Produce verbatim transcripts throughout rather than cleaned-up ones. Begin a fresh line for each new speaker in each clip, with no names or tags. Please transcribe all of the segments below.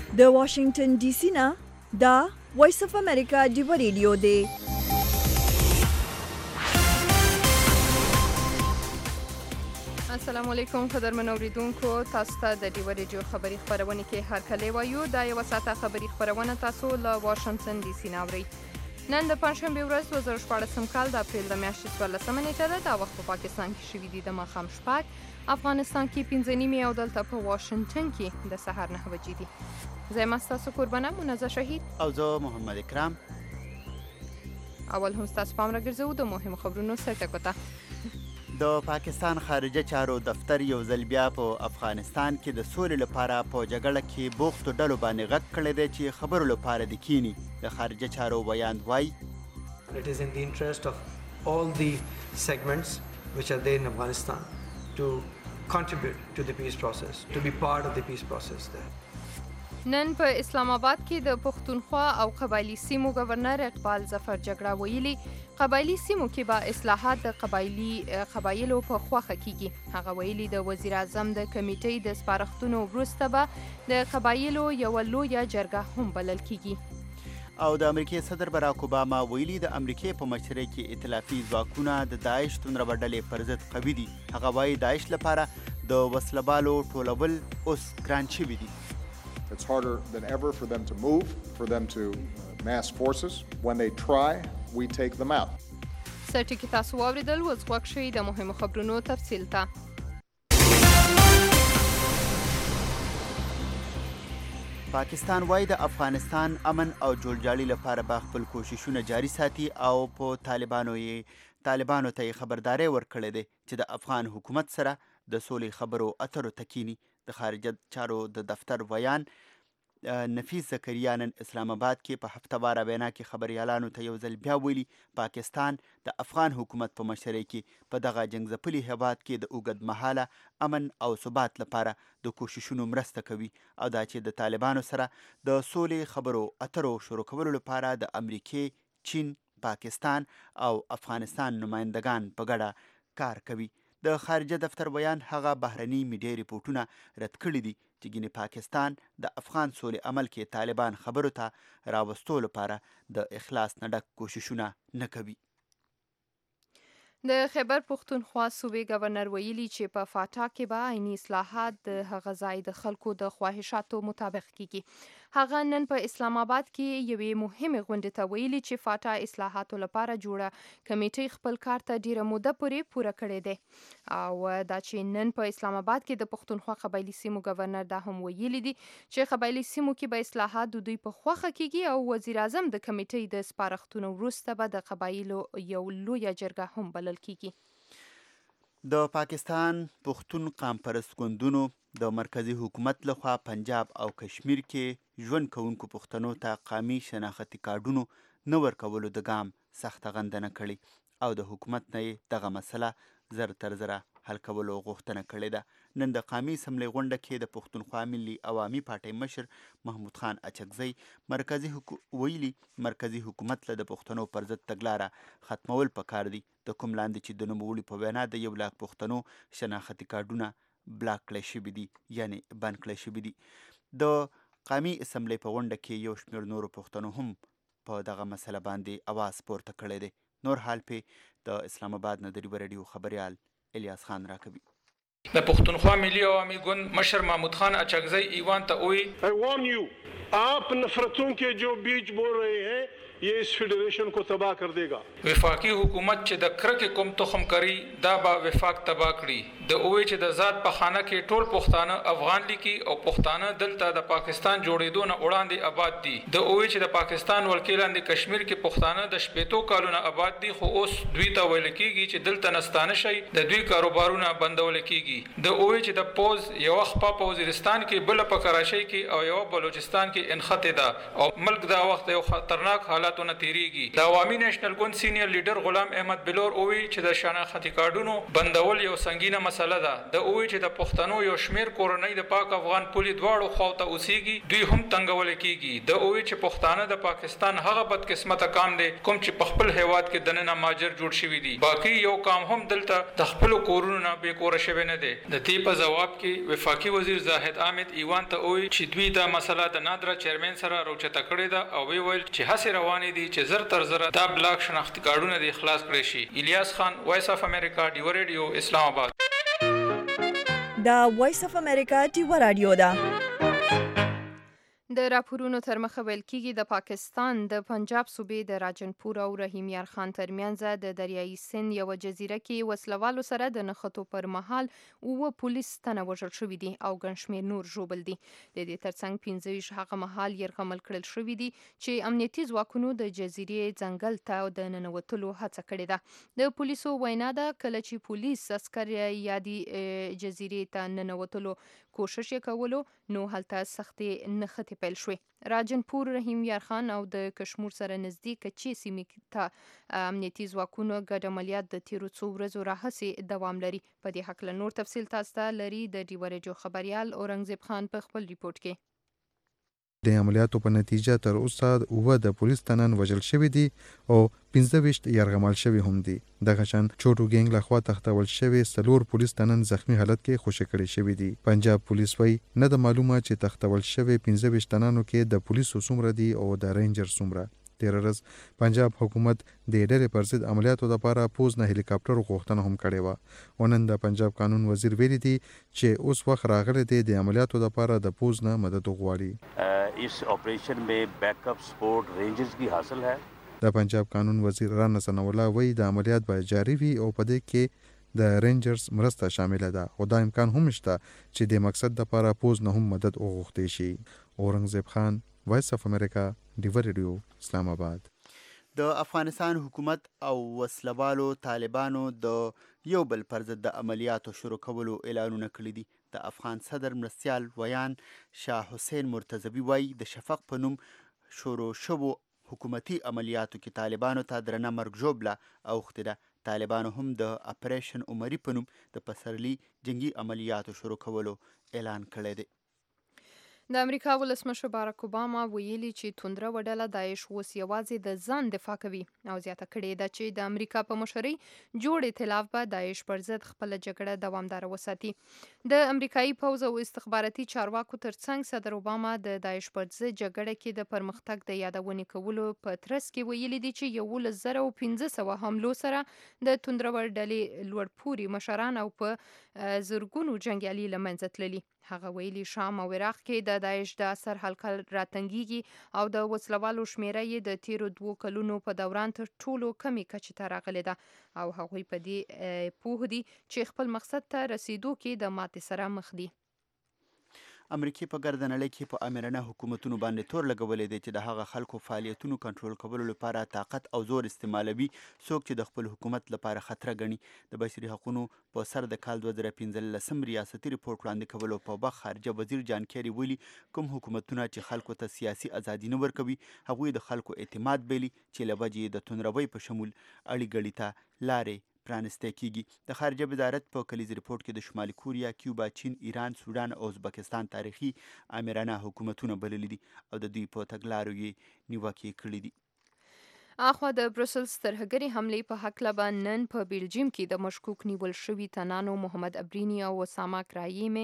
د واشنگټن ډي سي نه دا وایس اف امریکا ډیو ریډیو دی.
السلام علیکم قدرمن اوریدونکو، تاسو ته د ډیو ریډیو خبری خبرونه کې هرکلی وایو. دا یو ساعته خبری خبرونه تاسو له واشنگټن ډي سي نه اورئ. نن د پنځشنبې ورځ دوه زره شپاړسم کال د اپریل د میاشتې څوارلسمه نیټه ده. دا وخت په پاکستان کې شوي دي د ماښام شپږ، افغانستان کې پنځه نیمې او دلته په واشنګټن کې د سهار نهه بجې دي. زه یم ستاسو قربانه منزه شهید
او زه محمد اکرام.
اول هم ستاسو پام راګرځوو د مهمو خبرونو سرټکو ته.
د پاکستان خارجه چارو دفتر یو ځل بیا په افغانستان کې د سولې لپاره په جګړه کې بوختو ډلو باندې غږ کړی دی چې خبرو لپاره د کینی. د خارجه چارو بیان وایي
It is in the interest of all the segments which are there in Afghanistan to contribute to the peace process, to be part of the peace process there.
نن په اسلام آباد کې د پښتونخوا او قبایلی سیمو گورنر اقبال ظفر جګړه ویلي قبایلی سیمو کې به اصلاحات د قبایلی قبایلو په خوخه کیږي. هغه ویلي د وزیر اعظم د کمیټې د سپارښتنو وروسته به د قبایلو یو لویه جرګه هم بلل کیږي.
او د امریکای صدر براک اوباما ویلي د امریکای په مشرۍ کې ائتلافي ځواکونه د داعش توندروه ډلې پر ضد قوي دي. هغه وایي داعش لپاره د وسلهبالو ټولول اوس ګران شوي دي.
It's harder than ever for them to move, for them to mass forces. When they try, we take them out.
سرټکی تاسو واوریدل، اوس غوږ شئ د مهمو خبرونو تفصیل ته.
پاکستان وایي د افغانستان امن او جوړجاړي لپاره به خپل کوششونه جاري ساتي او په طالبانو یې طالبانو ته یې خبرداری ورکړی دی چې د افغان حکومت سره د سولې خبرو اترو تکینی. د خارجه چارو د دفتر ویان نفیس زکریا نن اسلام آباد کې په هفته واره وینا کې خبریالانو ته یو ځل بیا ویلي پاکستان د افغان حکومت په مشرۍ کې په دغه جنګ ځپلي هېواد کې د اوږد مهاله امن او ثبات لپاره د کوششونو مرسته کوي او دا چې د طالبانو سره د سولې خبرو اترو شروع کولو لپاره د امریکې، چین، پاکستان او افغانستان نمایندگان په ګډه کار کوي. د خارجه دفتر بیان هغه بهرني میډیا ریپورټونه رد کړي دي چې ګینې پاکستان د افغان سولې عمل کې طالبان خبرو ته راوستو لپاره د اخلاص نه ډک کوششونه نه کوي.
د خیبر پښتونخوا صوبې گورنر ویلي چې په فاټا کې به عیني اصلاحات د هغه ځای د خلکو د خواهشاتو مطابق کیږي. هغه نن په اسلام آباد کې یوې مهمې غونډې ته ویلي چې فاټا اصلاحاتو لپاره جوړه کمیټې خپل کار ته ډیره موده پورې پوره کړی دی. او دا چې نن په اسلام آباد کې د پښتونخوا قبایلی سیمو گورنر دا هم ویلي دي چې قبایلی سیمو کې به اصلاحات د دوی په خوخه کیږي او وزیر اعظم د کمیټې د سپارښتنو وروسته به د قبایلو یو لویه جرګه هم بلل کیږي.
د پاکستان پښتون قام پرست ګوندونو د مرکزی حکومت لخوا پنجاب او کشمیر کې ژوند کوونکو پښتنو ته قامي شناختي کارډونو نه ورکولو د ګام سخته غندنه کړې او د حکومت نه یې دغه مسله زر تر زره حل کولو غوښتنه کړې ده. نن د قامي اسمبلۍ غونډه کې د پښتونخوا ملي عوامي پارټۍ مشر محمود خان اچکزی مرکزی حکو... ویلي مرکزی حکومت له د پښتنو پر ضد تګلاره ختمول پکار دي. د کوم لاندې چې د نوموړي په وینا د یو لاک پښتنو شناختي کارډونه بلاک کړی شوي دي، یعنی بند کړی شوي دي. د قامي اسمبلۍ په غونډه کې یو شمېر نورو پښتنو هم په دغه مسله باندې اواز پورته کړی دی. نور حال پې د اسلام آباد نه د ریو رادیو خبریال الیاس خان راکوي.
د پښتونخوا ملي عوامي ګوند مشر محمود خان اچکزی ایوان ته وی
I warn you, آپ نفرتوں کے جو بیج بول رہے ہیں یہ اس فیڈریشن کو تباہ کر دے گا.
وفاقي حکومت چې د کرکې کوم تخم کری دا به وفاق تباہ کړي. د اوې چې د ذات په خانه کې ټول پښتانه افغان لیکي او پښتانه دلته د پاکستان جوړېدو نه وړاندې آباد دي. د اوې چې د پاکستان ولکې لاندې کشمیر کې پښتانه د شپېتو کالونو آباد دي، خو اوس دوی ته ویل کېږي چې دلته نستانه شي، د دوی کاروبارونه بندول کېږي. د اوې چې د پوز یو خپه په وزیرستان کې بل په کراچۍ کې او یو بلوچستان کې انخته ده او ملک دا وخت یو خطرناک حالت حالاتو نه تیریږي. د عوامي نېشنل ګوند سینیئر لیډر غلام احمد بلور اووی چې د شناختی کارډونو بندول یو سنگینه مسله ده. د اووی چې د پښتنو یو شمیر کورنۍ د پاک افغان پولي دواړو خواته اوسېږي دوی هم تنګول کیږي. د اووی چې پښتانه د پاکستان هغه بدقسمته کام دی کوم چې په خپل هیواد کې دننه ماجر جوړ شوی دی. باقي یو کام هم دلته د خپل کورونو نه بې کوره شوی نه دی. د دې په جواب کې وفاقي وزیر زاهد احمد ایوان ته وویل چې دوی دا مسله د نادره چیرمن سره راوچته کړې ده او وی ویل چې هڅې روانې دي چې زر تر زره دا بلاک شناختی کارډونه د اخلاص کړي شي. الیاس خان، وایس اف امریکا، ډیو ریډیو، اسلام آباد.
دا وایس اف امریکا ډیو رادیو ده.
د راپورونو تر مخه ویل کیږي د پاکستان د پنجاب صوبې د راجنپور او رحیم یار خان ترمنځ د دریایي سند یو جزیره کې وسلوالو سره د نښتو پر مهال اوه پولیس تنه وژل شوي دي او ګڼ شمېر نور ژوبل دي. د دې ترڅنګ پنځه ویشت هغه مهال یرغمل کړل شوي دي چې امنیتي ځواکونو د جزیرې ځنګل ته د ننوتلو هڅه کړې ده. د پولیسو وینا ده کله چې پولیس عسکر یادي جزیرې ته ننوتلو کوشش یې کولو نو هلته سختې نښتې پیل شوې. راجنپور، رحیم یار خان او د کشمور سره نزدیک کچې سیمې ته امنیتي ځواکونو ګډ عملیات د تیرو څو ورځو راهیسې دوام لري. په دې هکله نور تفصیل تاسو ته لري د ډیو ریډیو خبریال اورنګزیب خان په خپل ریپورت کې.
د عملیاتو په نتیجه تر اوسه اوه د پولیس تنن وژل شوي دي او پنځه ویشت یرغمال شوي هم دي. دغه شان چوټو ګینګ لخوا تختول شوي څلور پولیس تنن زخمی حالت کې خوشي کړي شوي دي. پنجاب پولیس وایي نه د معلومه چې تختول شوي پنځه ویشت تنانو کې د پولیسو څومره دي او د رینجر څومره. تیر ورځ پنجاب حکومت د ډېرې پر ضد عملیاتو لپاره پوز نه هلیکاپټر غوښتنه هم کړې وه. ونن د پنجاب قانون وزیر ویلي دي چې اوس وخت راغلی دی د عملیاتو لپاره د پوز نه مدد وغواړي.
اس آپریشن میں بیک اپ سپورٹ رینجرز کی حاصل ہے.
د پنجاب قانون وزیر رانا ثناء الله وایي د عملیات باید جاري وي او په دې کې د رینجرز مرسته شامله ده او دا امکان هم شته چې د مقصد لپاره پوز نه هم مدد وغوښتي شي. اورنګزیب خان، وایس اف امریکا، ډیو ریډیو، اسلام آباد.
د افغانستان حکومت او وسلوالو طالبانو د یو بل پر ضد د عملیاتو شروع کولو اعلانونه کړي دي. د افغان صدر مرستیال ویان شاه حسین مرتضوی وایي د شفق په نوم شروع شوو حکومتي عملیاتو کې طالبانو ته درنه مرګ ژوبله اوښتې ده. طالبانو هم د اپریشن عمري په نوم د پسرلي جنگي عملیاتو شروع کولو اعلان کړی دی.
د امریکا ولسمشر باراک اوباما ویلي چې توندره وډله داعش اوس یوازې د ځان دفاع کوي او زیاته کړې ده چې د امریکا په مشرۍ جوړ ائتلاف به داعش پر ضد خپله جګړه دوامداره وساتي. د امریکایي پوځ او استخباراتي چارواکو ترڅنګ صدر اوباما د داعش پر ضد جګړه کې د پرمختګ د یادونې کولو په ترڅ کې ویلي دي چې یولس زره او پنځه سوه حملو سره د توندره وډلې لوړپوړي مشران او په زرګونو جنګیالي له منځه تللي. هغه ویلي شام او عراق کې د داعش د اثر حلقه راتنګیږي او د وسلوالو شمیره یې د تیرو دوو کلونو په دوران تر ټولو کمې کچې ته راغلې ده او هغوی په دې پوه دي چې خپل مقصد ته رسیدو کې د ماتې سره مخ دي.
امریکې په ګرده نړۍ کې په آمرانه حکومتونو باندې تور لګولی دی چې د هغه خلکو فعالیتونو کنټرول کولو لپاره طاقت او زور استعمالوي څوک چې د خپل حکومت لپاره خطره ګڼي. د بشري حقونو په سر د کال دوه زره پنځلسم ریاستي ریپورټ وړاندې کولو په وخت خارجه وزیر جان کیري ویلي کوم حکومتونه چې خلکو ته سیاسي ازادي نه ورکوي هغوی د خلکو اعتماد بایلي چې له وجې د توندروۍ په شمول اړې ګړې ته لارې پرانستی کیږي. د خارجه وزارت په کلیز ریپورټ کې د شمالي کوریا، کیوبا، چین، ایران، سودان او ازبکستان تاریخي آمرانه حکومتونه بللي دي او د دوی په تګلارو یې نیوکې کړي دي.
اخوا د بروسلز ترهګري حملې په هکله به نن په بیلجیم کې د مشکوک نیول شوي تنانو محمد ابرینی او اسامه کرایمي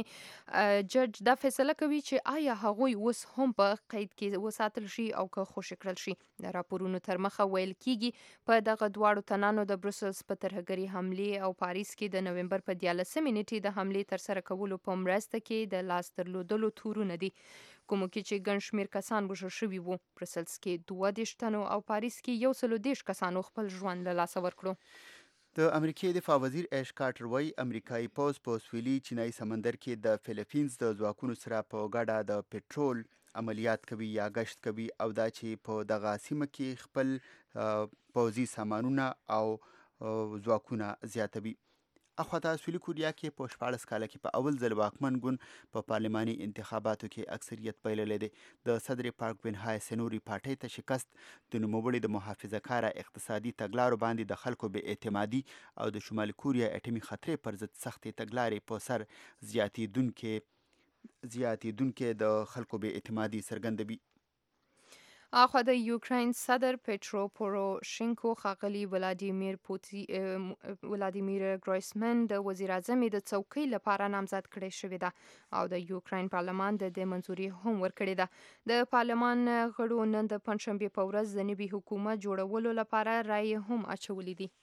جج دا فیصله کوي چې آیا هغوی اوس هم په قید کې وساتل شي او که خوشي کړل شي. د راپورونو تر مخه ویل کیږي په دغه دواړو تنانو د بروسلز په ترهګري حملې او پاریس کې د نومبر په دیارلسمې نیټې د حملې ترسره کولو په مرسته کې د لاس درلودلو تورونه دي کومو کې چې ګڼ شمېر کسان وژل شوي وو. بروسلز کې دوه دېرش تنو او پاریس کې یو سلو دېرش کسانو خپل ژوند له لاسه ورکړو.
د امریکې دفاع وزیر ایش کارټر وایي امریکایي پوځ په سویلي چینایي سمندر کې د فیلیپینز د ځواکونو سره په ګډه د پټرول عملیات کوي یا گشت کوي او دا چې په دغه سیمه کې خپل پوځي سامانونه او ځواکونه زیاتوي. اخواته سویلي کوریا کې په شپاړس کاله کې په اول ځل واکمن ګوند په پارلماني انتخاباتو کې اکثریت بایللی دی. د صدر پارک بن های سنوري پارټۍ ته شکست د نوموړي د محافظه کاره اقتصادي تګلارو باندې د خلکو بې اعتمادي او د شمالي کوریا اټومي خطرې پر ضد سختې تګلارې په سر زیاتېدونکې زیاتېدونکې د خلکو بې اعتمادي څرګندوي.
اخوا د یوکراین صدر پټرو پوروشینکو ښاغلي ولادیمیر پوتی ولادیمیر ګرویسمن د وزیر اعظم د څوکۍ لپاره نامزد کړی شوې ده او د یوکراین پارلمان د دې منځوري هم ورکړې ده. د پارلمان غړو نن د پنځشنبې په ورځ د نوي حکومت جوړولو لپاره رایې هم اچولې دي.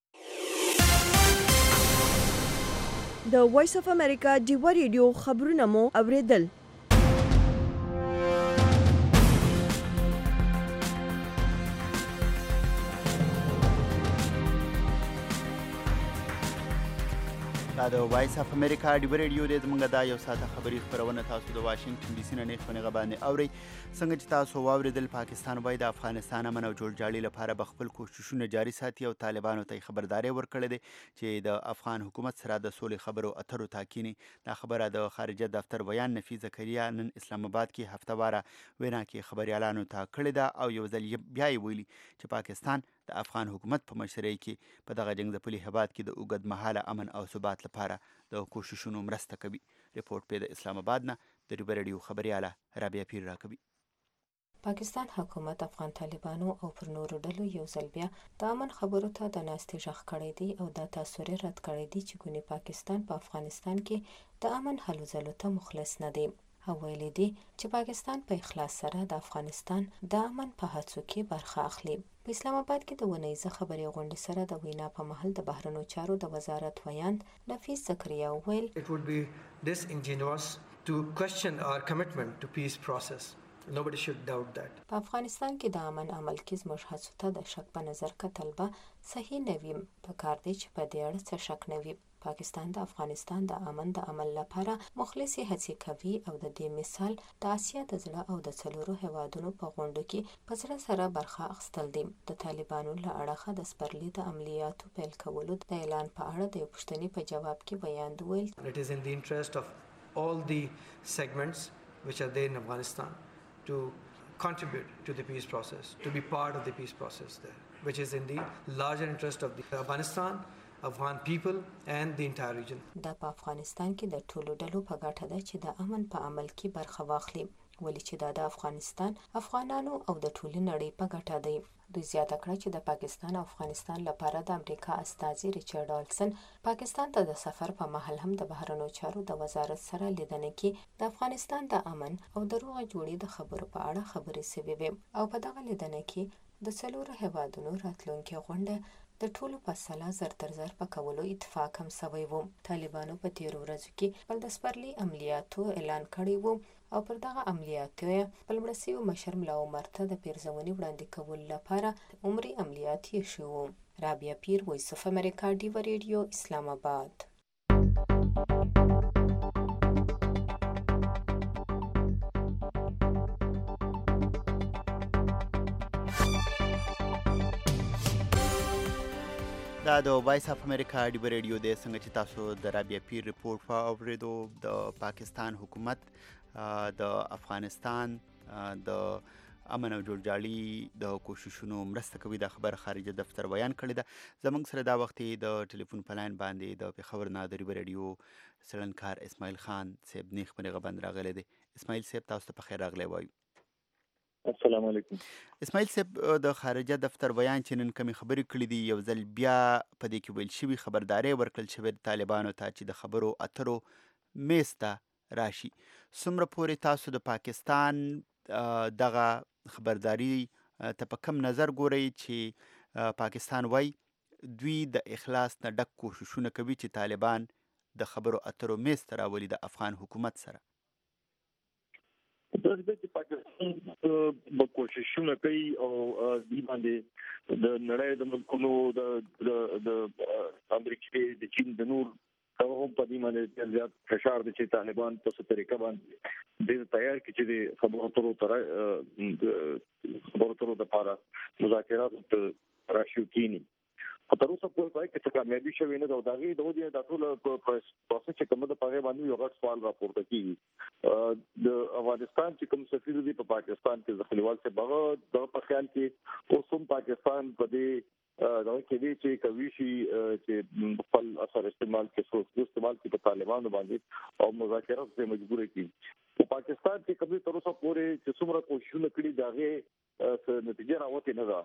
د وایس اف امریکا ډیوا ریډیو خبرونه مو اوریدل.
دا د وایس اف امریکا ډیوا ریډیو دی. زموږ دا یو ساعته خبري خپرونه تاسو د واشنگټن ډي سي نه نیغ په نیغه باندې اورئ. څنګه چې تاسو واورېدل، پاکستان وایي د افغانستان امن او جوړجاړي لپاره به خپل کوښښونه جاري ساتي او طالبانو ته یې خبرداری ورکړې دی چې د افغان حکومت سره د سولې خبرو اترو تاکینی. دا خبره د خارجه دفتر ویان نفي زکریا نن اسلام آباد کې هفتهواره وینا کې خبریالانو ته کړې ده او یو ځل بیا یې ویلي چې پاکستان د افغان حکومت په مشرۍ کې په دغه جنګ ځپلي هېواد کې د اوږد مهاله امن او ثبات لپاره د کوښښونو مرسته کوي. ریپورټ پې د اسلام آباد نه د ډیوا ریډیو خبریاله رابعه پیر راکوي.
پاکستان حکومت افغان طالبانو او پر نورو ډلو یو ځل بیا د امن خبرو ته د ناستې غږ کړی دی او دا تاثر رد کړی دی چې ګونې پاکستان په افغانستان کې د امن هلو ځلو ته مخلص نه دی او ویلي دی چې پاکستان په اخلاص سره د افغانستان د امن په هڅو کې برخه اخلي. په اسلام آباد کې د ونیزه خبري غونډې سره د وینا په محل د بهرنیو چارو د وزارت ویاند نفیس زکریا ویل
It would be disingenuous to question our commitment to peace process. Nobody should doubt that.
په افغانستان کې د امن عمل کې زموږ هڅو ته د شک په نظر کتل به صحیح نه وي. په کار دی چې په دې اړه څه شک نه وي. پاکستان د افغانستان د امن د عمل لپاره مخلصي هڅې کوي او د دې مثال د آسیا د زړه او د څلورو هیوادونو په غونډو کې په زړه سره برخه اخیستل دي. د طالبانو له اړخه د سپرلي د عملیاتو پیل کولو د اعلان په اړه د یو پوښتنې په جواب کې ویاند ویل
It is in the interest of all the segments which are there in Afghanistan to contribute to the peace process, to be part of the peace process there, which is in the larger interest of the Afghanistan, Afghan people and the entire region.
دا په افغانستان کې د ټولو ډلو په ګټه ده چې د امن په عمل کې برخه واخلي، ولې چې دا د افغانستان افغانانو او د ټولې نړۍ په ګټه دی. دوی زیاته کړه چې د پاکستان او افغانستان لپاره د امریکا استازي ریچارډ آلسن پاکستان ته د سفر په مهال هم د بهرنیو چارو د وزارت سره لیدنه کې د افغانستان د امن او د روغ جوړې د خبرو په اړه خبرې شوې وې او په دغه لیدنه کې د څلورو هیوادونو راتلونکي غونډه د ټولو په سلا زر تر زر په کولو اتفاق هم سوی و. طالبانو په تیرو ورځو کې خپل د سپرلي عملیاتو اعلان کړی و او پر دغه عملیاتو یې خپل مړه سوي مشر ملا عمر ته د پیرزونې وړاندې کولو لپاره عمري عملیات یې شوي و. رابعه پیر، وایس اف امریکا ډیوا ریډیو، اسلام آباد.
دا د وایس اف امریکا ډیوا ریډیو دی. څنګه چې تاسو د رابعه پیر ریپورت په اوریدو، د پاکستان حکومت د افغانستان د امن او جوړجاړي د کوښښونو مرسته کوي دا خبر خارجه دفتر بیان کړی ده. زموږ سره دا وخت د ټلیفون په لاین باندې د پېښور نه د ډیوا ریډیو څېړنکار اسماعیل خان صاحب نیغ په نیغه باندې راغلی دی. اسماعیل صاحب تاسو ته په خیر راغلی وایو.
السلام علیکم.
اسماعیل صاحب، د خارجه دفتر بیان چې نن کمی خبرې کړې دي، یو ځل بیا په دې کې ویل شوي خبرداری ورکړل شوې طالبانو ته چې د خبرو اترو میز ته راشي. څومره پورې تاسو د پاکستان دغه خبرداری ته په کم نظر ګورئ چې پاکستان وایي دوی د اخلاص نه ډک کوښښونه کوي چې طالبان د خبرو اترو میز ته راولي د افغان حکومت سره؟
دا چې پاکستان به کوښښونه کوي او دوی باندې د نړۍ د ملکونو د امریکا د چین د نور هم په دې باندې زیات فشار دی چې طالبان په څه طریقه باندې د تیار کې چې د خبرو اترو تر خبرو اترو لپاره مذاکرات راشي کینی. په تر اوسه پورې پای کې څه کامیابي شوې نه ده او دا غي د دې د ټول پروسس چې کومه د پاره باندې یو غټ سوال راپورته کیږي د افغانستان چې کوم سفیر دی په پاکستان کې ځخلیوال څخه بغا د په خیال کې اوسم پاکستان په دې دا کې دي چې کوي شي چې خپل اثر استعمال کې څو استعمال کې په طالبانو باندې او مذاکرات ته مجبور کړي په پاکستان کې کبي تر اوسه پورې چې څومره کوششونه کړي داغه نتیجه راوته نه ده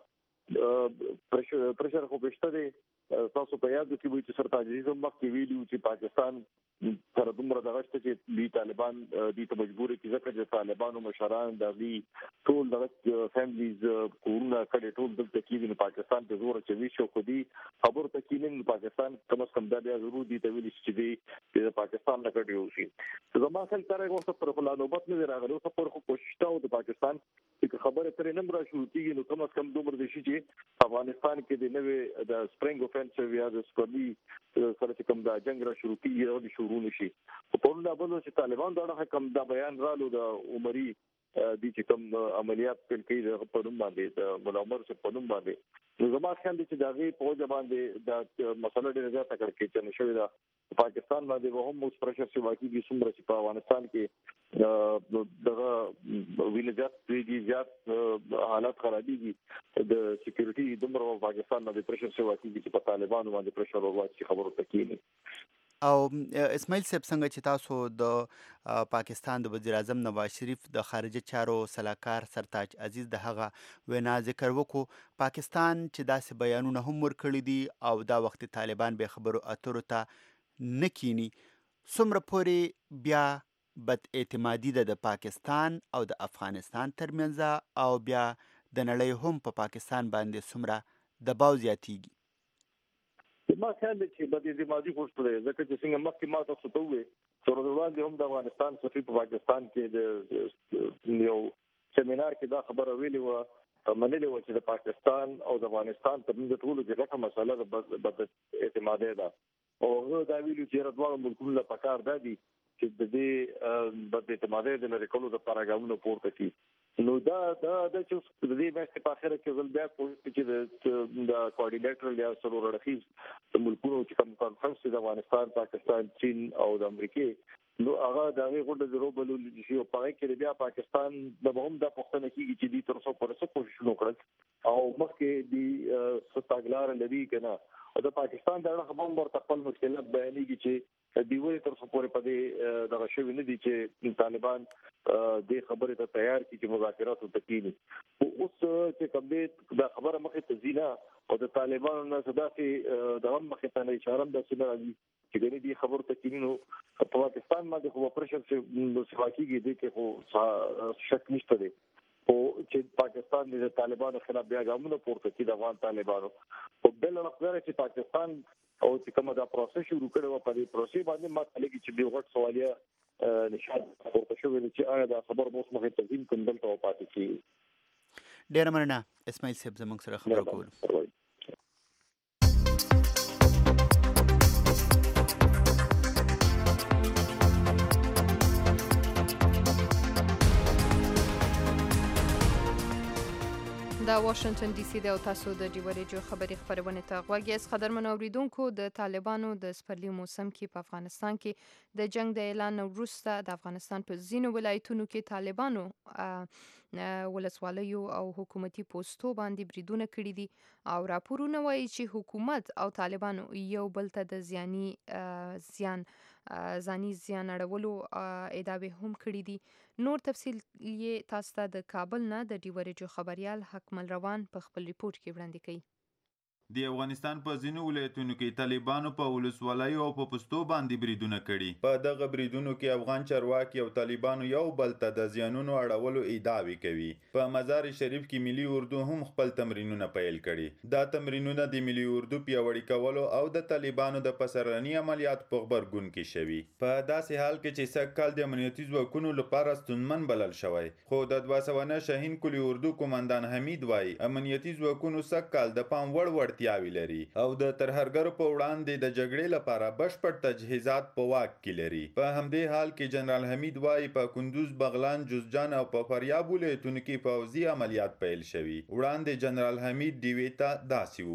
پرشر پرشر خو بهشته دي تاسو په یاد کې وي چې سرتاج عزیزم مخکې ویلو چې پاکستان تر دومره دغه چې دی طالبان دي ته مجبور کړي ځکه چې طالبانو مشران د دې ټول دغه فیملیز کورونه کړي ټول دلته کې د پاکستان په زور چې وی شو خو دي خبر ته کې نه پاکستان کم از کم دا بیا ضروري دي ته ویل چې دی د پاکستان نه کړي وشي زما خل تر هغه وخت پر فلانوبت نه راغلو څه پر خو کوشش تاو د پاکستان چې خبره ترې نمبر شروع کیږي نو کم از کم دومره دي چې افغانستان کې د نوې د سپرینګ اوفنسیو یا د سپرلی سره چې کوم دا جنگ را شروع کیږي او د شروع نشي په ټول دا بل چې طالبان دا حکم دا بیان رالو د عمري د چې کوم عملیات په کې په نوم باندې د ملامر څخه په نوم باندې نو زما خیال دي چې دا غي په ځای باندې د مسله ډیره زیاته کړ کې چې نشوي دا پاکستان باندې به هم اوس پرشر چې واقعي د څومره چې په افغانستان کې دغه ویلجات دی زیات حالات خرابېږي د سکیورټي دومره پاکستان باندې پرشر چې واقعي چې په طالبانو باندې پرشر ورواچي خبرو تکینی
او اسماعیل صاحب څنګه چې تاسو د پاکستان د وزیر اعظم نواز شریف د خارجه چارو سلاکار سرتاج عزیز د هغه وینا ذکر وکړو پاکستان چې داسې بیانونه هم ورکړي دي او دا وخت طالبان به خبرو اترو ته نکینی څومره پورې بیا بد اعتمادي ده د پاکستان او د افغانستان ترمنځ او بیا د نړۍ هم په پاکستان باندې څومره دباو زیاتیږي
ما خیال دی چې بد اعتمادي خوشته ده ځکه چې څنګه مخکې ما تاسو ته وې سرودوان دي هم د افغانستان سفیر په پاکستان کې د یو سیمینار کې دا خبره ویلې و منلې و چې د پاکستان او د افغانستان ترمنځ ټول د غټه مسله د بد اعتمادي ده او هغه دا ویلو چې رضوان ملکونه په کار دادي چې د دې بد اعتمادي د لري کولو د پاراګامونو پورته کی نو دا دا د چې د دې مېشته په اخر کې ول بیا کوم چې د کوارډینیټر یا سرور رخیص د ملکونو چې کوم کانفرنس د افغانستان پاکستان چین او د امریکای نو هغه د هغه غونډه د روبلو چې په پای کې بیا پاکستان د هم د پښتنه کېږي چې د تر څو پرسه کوشش وکړي او مخکې د ستاګلار لري کنه او د پاکستان د هغه هم ورته خپل مشکلات بیانېږي چې دی وې تر څو پورې پدې دغه شوی نه دي چې طالبان د خبرې ته تیار دي چې مذاکرات وکړي اوس چې کوم دې د خبره مخې ته زینا او د طالبانو نه صدا چې د هم مخې ته اشاره ده چې راځي چې دې خبر ته کینو په پاکستان باندې خو پرشر چې سواکیږي دي کې خو شک نشته دي او چې پاکستان د طالبانو خلاف بیا ګامونه پورته کړي د افغان طالبانو په بل اړه چې پاکستان او چې کومه دا پروسس شروع کړي و په دې پروسې باندې ما ته لګي چې دی غټ سوالیا نشاد ورته شوې چې آیا دا خبر مو مخه تنظیم کوم دلته پاتې کی
ډیر مننه اسماعیل صاحب زموږ سره خبرو کول
دا واشنگټن ډي سي د او تاسو د ډیوريجو خبري خبرونه ته غوږی اس قدرمن اوریدونکو د طالبانو د سپرلی موسم کې په افغانستان کې د جنگ د اعلان وروسته د افغانستان په ځینو ولایتونو کې طالبانو ولسوالیو او حکومتي پوسټو باندې بریدونه کړي دي او راپورونه وایي چې حکومت او طالبانو یو بل ته د زیانی زیان ځاني زیان اړولو ادعاوې هم کړي دي نور تفصیل یې تاسو ته د کابل نه د ډیوريجو خبريال حکمل روان په خپل ریپورت کې وړاندې کړي
د افغانستان په ځینو ولایتونو کې طالبانو په ولسوالۍ او په پستو باندې بریدونه کړي په دغه بریدونو کې افغان چارواکي او طالبانو یو بل ته د زیانونو اړولو ادعاوې کوي په مزار شریف کې ملي اردو هم خپل تمرینونه پیل کړي دا تمرینونه د ملي اردو پیاوړي کولو او د طالبانو د پسرنی عملیات په خبرګون کې شوي په داسې حال کې چې سکهال د امنیتي ځواکونو لپاره ستونمن بلل شوی خو د دوه سوه نه شاهین کلی اردو قومندان حمید وایي امنیتي ځواکونو سکهال د پام وړ وړ لري او د ترهرګرو په وړاندې د جګړې لپاره بشپړ تجهیزات په واک کې لري په همدې حال کې جنرال حمید وایي په کندوز بغلان جوزجان او په فاریاب ولایتونو کې پوځي عملیات پیل شوي وړاندې جنرال حمید ډیوی ته داسې وویل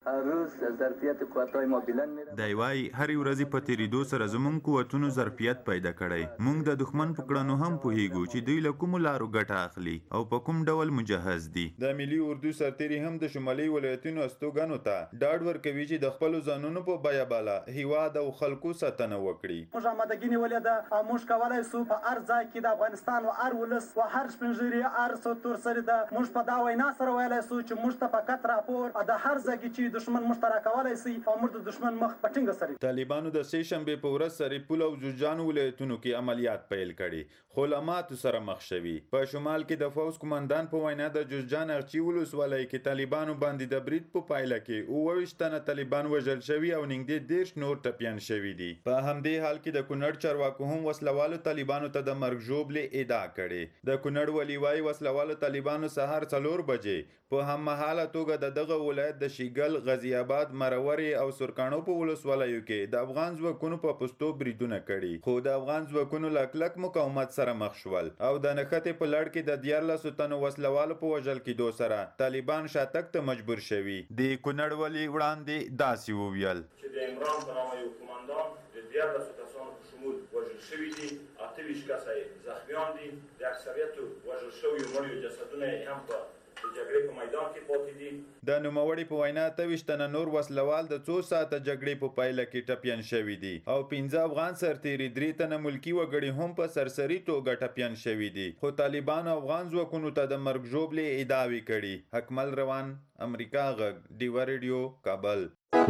دی وایي هرې ورځې په تېرېدو سره زموږ قوتونو ظرفیت پیدا کړی. موږ د دښمن په کړنو هم پوهیږو چې دوی له کومو لارو ګټه اخلي او په کوم ډول مجهز دي. د ملي اردو سرتېري هم د شمالي ولایتونو استوګنو ته ډاډ ورکوي چې د خپلو ځانونو په بیه بالا هیواد او خلکو ساتنه وکړي.
موږ آمادګي نیولې ده او موږ کولی سو په هر ځای کې د افغانستان و هر ولس و هر سپین ږیري هر څوک سره ده موږ په دا وینا سره ویلی سو چې موږ ته فقط راپور د هر ځای کې چې دښمن موږ ته راکولی سي او موږ د دښمن مخ په ټینګه سره.
طالبانو د سې شنبې په ورځ سرپل او جوزجان ولایتونو کې عملیات پیل کړي خو له ماتو سره مخ شوي. په شمال کې د فوز قومندان په وینا د جوزجان ارچي ولسوالۍ کې طالبانو باندې د برید په پایله کې اووه ویشت تنه طالبان وژل شوي او نږدې دېرش نور ټپیان شوي دي. په همدې حال کې د کونړ چارواکو هم وسلوالو طالبانو ته د مرګ ژوبلې ادعا کړې. د کونړ ولي وایي وسلوالو طالبانو سهار څلور بجې په هممهاله توګه د دغه ولایت د شیګل، غازی آباد، مرورې او سرکاڼو په ولسوالیو کې د افغان ځواکونو په پوستو بریدونه کړي خو د افغان ځواکونو له کلک مقاومت سره مخ شول او د نښتې په لړ کې د دیارلسو تنو وسلوالو په وژل کېدو سره طالبان شاتګ ته مجبور شوي. د کونړ ولي وړاندې داسې وویل
چې د عمران په نامه یو قومندان د دیارلسو کسانو په شمول وژل شوي دي، اته ویشت کسه یې زخمیان دي، د اکثریتو وژل شویو مړیو جسدونه یې هم په جګړې په میدان کې پاتې دي.
د نوموړي په وینا اته ویشت تنه نور وسلوال د څو ساعته جګړې په پایله کې ټپیان شوي دي او پنځه افغان سرتېري درې تنه ملکي وګړي هم په سرسري توګه ټپیان شوي دي خو طالبانو افغان ځواکونو ته د مرګ ژوبلې ادعاوې کړي. حکمل روان، امریکا غږ، ډیوا ریډیو، کابل.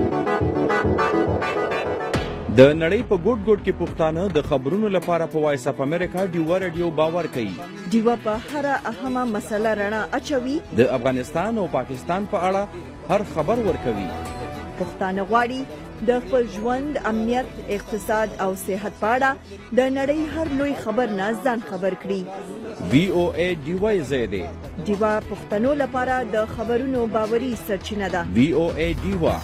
د نړۍ په ګوټ ګوټ کې پښتانه د خبرونو لپاره په وایس اپ امریکا ډیوا ریډیو باور کوي.
ډیوا په هر اهمه مسله رڼا اچوي.
د افغانستان او پاکستان په اړه هر خبر ورکوي.
پښتانه غواړي د خپل ژوند، امنیت، اقتصاد او صحت په اړه د نړۍ هر لوی خبر نه ځان خبر کړي.
وی او ای ډیوا زیاده
ډیوا پښتنو لپاره د خبرونو باوري سرچینه ده.
وی او ای ډیوا.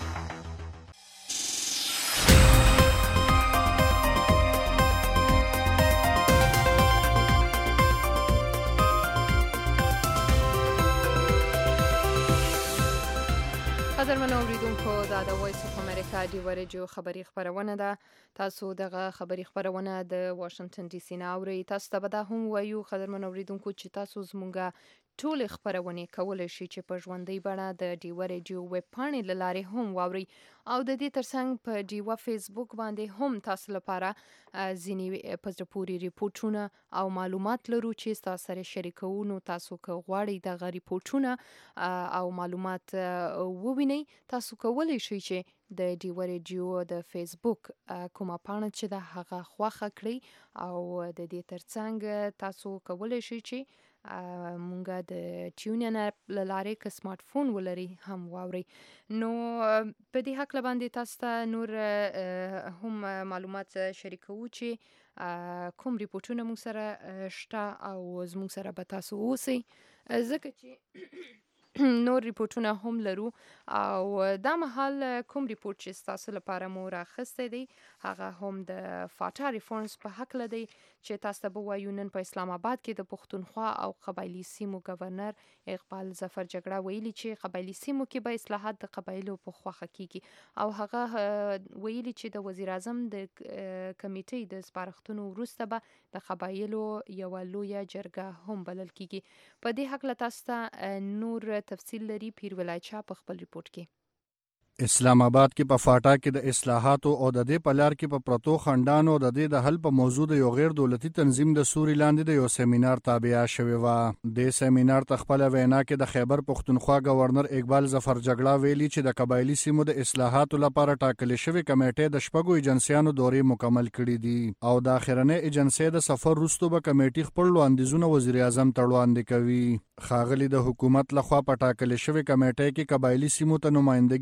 قدرمنو اوریدونکو دا د وایس اف امریکا ډیوا ریډیو خبری خبرونه ده. تاسو دغه خبری خبرونه د واشنگټن ډي سي نه اورئ. تاسو ته به دا هم وایو قدرمنو اوریدونکو چې تاسو زموږه ټول خبرونه کولای شئ چې په ژوندۍ بڼه د ډیوا ریډیو ویب پاڼې له لارې هم واورئ او د دې ترڅنګ په ډیوا فیسبوک باندې هم تاسو لپاره ځینې په زړه پورې ریپورټونه او معلومات لرو چې تاسو سره شریکو. نو تاسو که غواړئ دغه ریپورټونه او معلومات ووینئ تاسو کولی شئ چې د ډیوا ریډیو د فیسبوک کومه پاڼه چې ده هغه خوښه کړئ او د دې ترڅنګ تاسو کولی شئ چې مونږه د ټیون اپ له لارې که سمارټ فون ولري هم واورئ. نو په دې هکله باندې تاسو ته نور هم معلومات شریکو چې کوم ریپورټونه مونږ سره شته او زمونږ سره به تاسو اوسئ ځکه چې نور ریپورټونه هم لرو او دا مهال کوم ریپورټ چې تاسو لپاره مو راخسته دی هغه هم د فاټا ریفورمز په حق لدی چې تاسو ته وایو. نن په اسلام آباد کې د پښتونخوا او قبایلی سیمو گورنر اقبال ظفر جګړه ویلي چې قبایلی سیمو کې به اصلاحات د قبایلو په خوخه کیږي او هغه ویلي چې د وزیر اعظم د کمیټې د سپارښتنو وروسته به د قبایلو یو لوی جرګه هم بلل کیږي. په دې حق له تاسو ته نور تفصیل لري پیر ولایت شاه په خپل ریپورت کې.
اسلام آباد کې په فاټا کې د اصلاحاتو او د دې په لار کې په پرتو خندانو د دې د حل په موضوع د یو غیر دولتي تنظیم د سوري لاندې د یو سیمینار تابع شوی و. د سیمینار ته خپل وینا کې د خیبر پښتونخوا گورنر اقبال ظفر جګړه ویلي چې د قبایلی سیمو د اصلاحاتو لپاره ټاکل شوی کمیټې د شپږو ایجنسیانو دورې مکمل کړي دي او د اخرنۍ ایجنسی د سفر وروسته به کمیټې خپل وړاندیزونه وزیر اعظم ته وړاندې کوي. خاغلی د حکومت لخوا په ټاکل شوی کمیټې کې قبایلی سیمو ته نمائندګي نه ورکول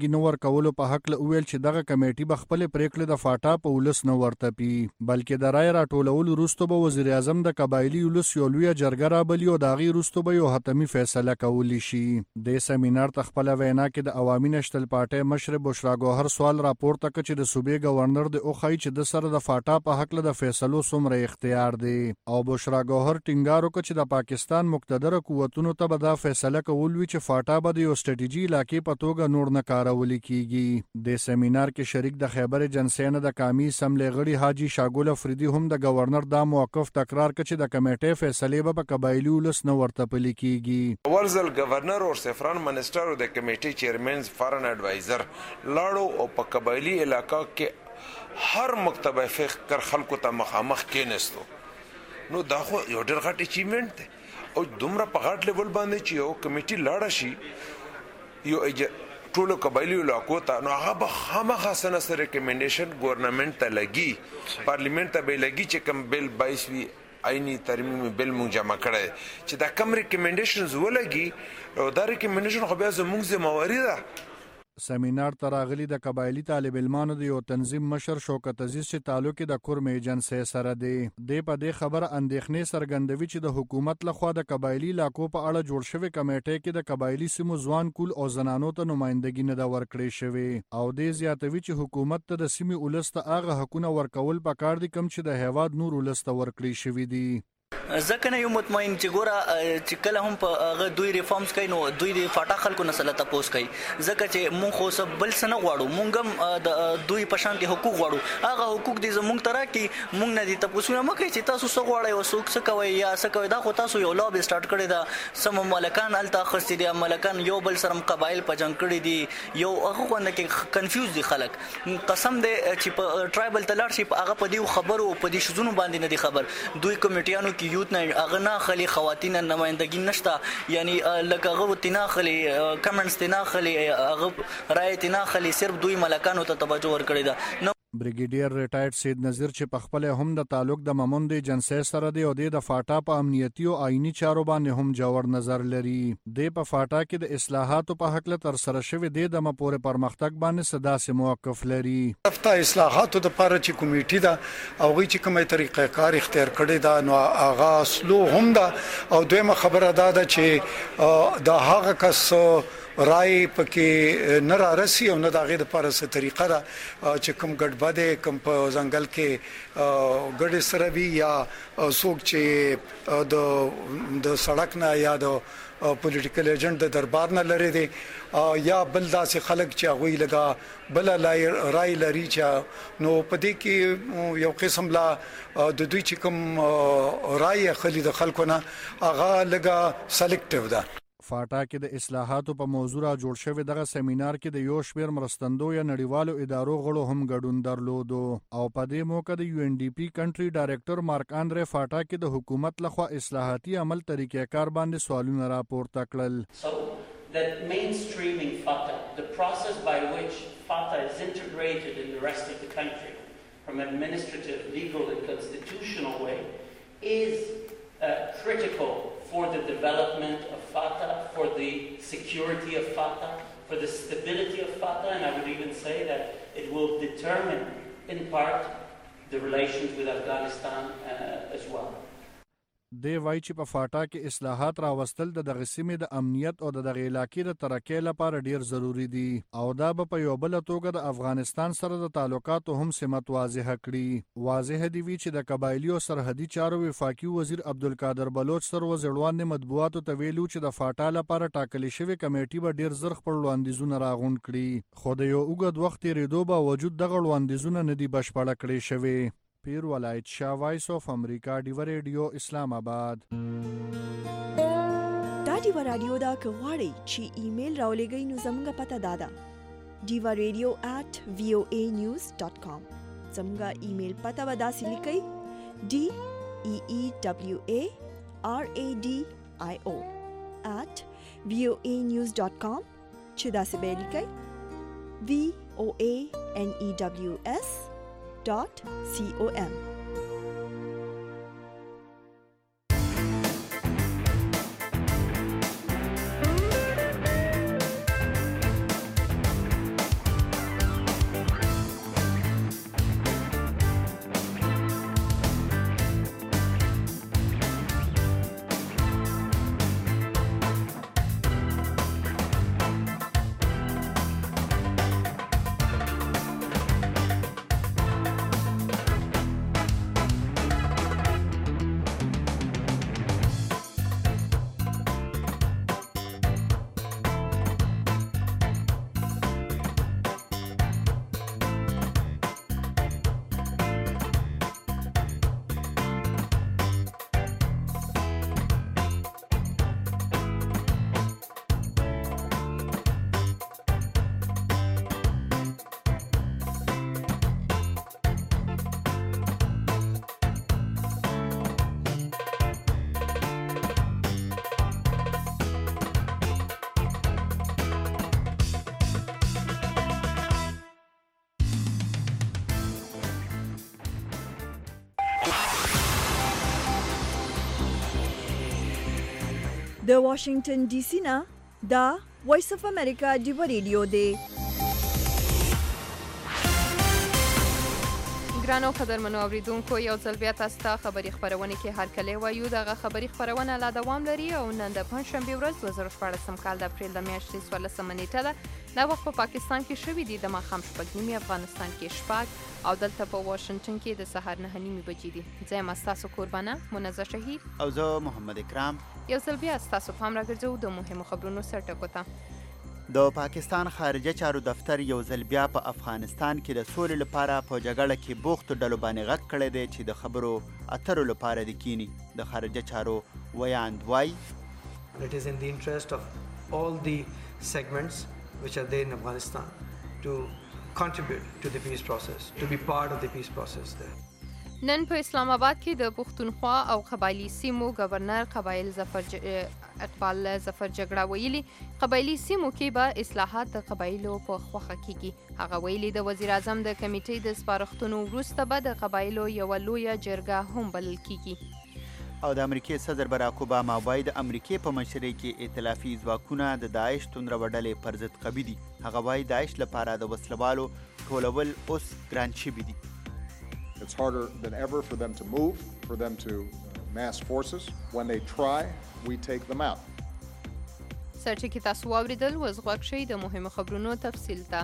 ورکولو په حق له ویل چې دغه کمیټي به خپل پریکړې د فاټا په ولس نه ورته پی بلکې د رای راټولولو وروسته به وزیر اعظم د قبایلی ولس یو لویه جرګه رابلي او د هغې وروسته به یو حتمي فیصله کولی شي. دې سیمینار ته خپله وینا کې د عوامي نشتل پارټۍ مشر بشرا ګوهر سوال راپورته کړ چې د صوبې گورنر د وښایي چې د سره د فاټا په هکله د فیصلو څومره اختیار دی او بشرا ګوهر ټینګار وکړ چې د پاکستان مقتدره قوتونو ته به دا فیصله کول وي چې فاټا به د یو سټریټیجي علاقې په توګه نور نه کارولې کیږي. د سیمینار کې شریک د خیبر ایجنسۍ نه د قامي اسمبلۍ غړي حاجي شاګل افریدي هم د گورنر دا موقف تکرار کړ چې د کمیټې فیصلې به په قبایلی ولس نه ورته پلي کیږي.
ورزل گورنر او سفران منسٹر او د کمیټې چیرمنز فارن اډوایزر لاړو او په قبایلی علاقہ کې هر مکتبه فقر خلکو ته مخامخ کېنستو. نو دا خو یو ډېر غټ اچیومنټ دی او دومره په غټ لیول باندې چې یو کمیټي لاړه شي یو ټولو قبایلی علاقو ته نو هغه به خامخا سره سره ریکمنډیشن ګورنمنت ته لګي پارلیمنت ته به لګي چې کوم بل بایس وي آئینی ترمیم بل مونږ جمع کړی چې دا کم ریکمنډیشنز ولګي او دا ریکمنډیشن خو بیا زموږ ذمہواري ده.
سیمینار ته راغلي د قبایلی طالب علمانو د یو تنظیم مشر شوکت عزیز چې تعلق د کورم ایجنسۍ سره دی د په دې خبره اندېښنې څرګندوي چې د حکومت لخوا د قبایلی علاقو په اړه جوړ شوی کمیټې کې د قبایلی سیمو ځوان کول او زنانو ته نمائندګي نه دا ورکړې شوی او د زیاتوي چې حکومت ته د سیمې ولس ته هغه حقونه ورکول پکار دي کوم چې د هیواد نور ولس ته ورکړي شوی دي.
ځکه نه یو مطمئن چې ګوره چې کله هم په هغه دوی ریفارمز کوي نو دوی د فاټا خلکو نه سره تپوس کوي ځکه چې مونږ خو څه بل څه نه غواړو مونږ هم د دوی په شان کې حقوق غواړو هغه حقوق دي زمونږ ته راکړي مونږ نه دي تپوسونه مه کوئ چې تاسو څه غواړئ او څوک څه کوئ یا څه کوئ دا خو تاسو یو لابي سټارټ کړی ده سم ملکان هلته اخیستي دي ملکان یو بل سره قبایل په جنګ کړي دي یو هغه خو نه کې کنفیوز دي خلک قسم دی چې په ټرایبل ته لاړ شي هغه په دې خبرو په دې شزونو باندې نه دي خبر دوی کمیټیانو کې یوت نه هغه نه خلی خواتین نمائندګي نشته یعنی لکه هغه تینا خلی کمنټس تینا خلی هغه رائے تینا خلی صرف دوی ملکانو ته توجه ورکړی ده.
بریګیډیر ریټایرډ سید نذیر چې په خپل هم د تعلق د مامون د ایجنسۍ سره دی او د فاټا په امنیتي او آئینی چارو باندې هم جوړ نظر لري. د په فاټا کې د اصلاحاتو په حق له تر سره شوی دی د مپورې پرمختګ باندې صدا سي موقف لري.
افتا اصلاحاتو د لپاره چې کمیټې دا او غي چې کومه طریقې کار اختیار کړی دا نو اغا سلو هم دا او دویمه خبره دا ده چې د هغه کس رائے پکې نه را رسی او نه دغه د لپاره څه طریقه ده چې کوم ګډبده کوم په ځنګل کې ګډ سره وی یا څوک چې د د سړک نه یا د پولیټیکل ایجنټ د دربار نه لري دي یا بل داسې خلک چې هغه لګا بل رائے لري چې نو پدې کې یو قسم لا د دوی چې کوم رائے خلی د خلکو نه هغه لګا سلیکټیو ده.
فاټا کې د اصلاحاتو په موضوع را جوړ شوی دغه سیمینار کې د یو شمېر مرستندو یا نړیوالو ادارو غړو هم ګډون درلودو او په دې موقع د یو ان ډي پی کنټري ډایریکټر مارک آندرې فاټا کې د حکومت لخوا اصلاحاتي عمل طریقې کار باندې سوالونه راپورته کړل.
So that mainstreaming FATA, the process by which FATA is integrated in the rest of the country from an administrative, legal and constitutional way is uh, critical for the development of FATA, for the security of FATA, for the stability of FATA, and I would even say that it will determine, in part, the relations with Afghanistan uh, as well.
دی وای چې په فاټا کې اصلاحات راوستل د دغه سیمې د امنیت او د دغه علاقې د ترقۍ لپاره ډیر ضروری دي او دا به په یو بل توګه د افغانستان سره د تعلقاتو هم سمت واضح کړي. واضح دی وی چې د قبایلی او سرحدي چارو وفاقي وزیر عبدالقادر بلوچ سره وزړوان مطبوعاتو ته ویلو چې د فاټا لپاره ټاکل شوی کمیټي به ډیر زر خپل وړاندیزونه راغونډ کړي خو د یو اوږد وخت تیریدو باوجود دغه وړاندیزونه نه دي بشپړه کړي شوی. پیر ولایت شاه وایس اف امریکا ډیو ریډیو اسلام آباد.
دا ډیو رادیو دا کغواړي چې ایمیل راولېږئ نو زموږ پته دا ده ډیو ریډیو ایٹ وی او ای نیوز ډاٹ کام. زموږ ایمیل پته به داسې لیکئ ډي ای ای ډبلیو ای آر ای ډي آی او ایٹ وی او ای نیوز ډاٹ کام چې داسې به لیکئ وی او ای ان ای ډبلیو اس dot com. د واشنگټن ډي سي نه دا وایس اف امریکا ډیو ریډیو دی.
ګرانو قدرمنو اوریدونکو، یو ځل بیا تاسو ته خبري خبرونه کې هرکلی وایو. دغه خبري خبرونه لا دوام لري او نن د پنځشنبې ورځ دوه زره شپاړسم کال د اپریل د میاشتې څوارلسمه نیټه ده. دا وخت په پاکستان کې شوي دي د ماښام شپږ نیمې، افغانستان کې شپږ او دلته په واشنګټن کې د سهار نهه نیمې بجې دي. زه یم ستاسو قربانه منزه شهید
او زه محمد اکرام.
یو ځل بیا ستاسو پام راګرځو د مهمو خبرونو سرټکو ته.
د پاکستان خارجه چارو دفتر یو ځل بیا په افغانستان کې د سولې لپاره په جګړه کې بوختو ډلو باندې غږ کړی دی چې د خبرو اترو لپاره د کینی. د خارجه چارو ویاند وای
It is in the interest of all the segments which are there in Afghanistan to contribute to the peace process, to be part of the peace process there.
نن په اسلام آباد کې د پښتونخوا او قبایلی سیمو گورنر قبایل ظفر ج... اقبال ظفر جګړه ویلي قبایلی سیمو کې به اصلاحات د قبایلو په خوخه کیږي. هغه ویلي د وزیر اعظم د کمیټې د سپارښتنو وروسته به د قبایلو یو لویه جرګه هم بلل کیږي.
او د امریکای صدر براک اوباما وایي د امریکای په مشرۍ کې ائتلافي ځواکونه د داعش توندرو ډلې پر ضد قوي دي. هغه وایي داعش لپاره د وسلوالو ټولول اوس ګران شوي دي.
It's harder than ever for them to move, for them to mass forces. When they try, we take them out.
سرټکی تاسو واوریدل، وز غوږ شئ د مهمو خبرونو تفصیل ته.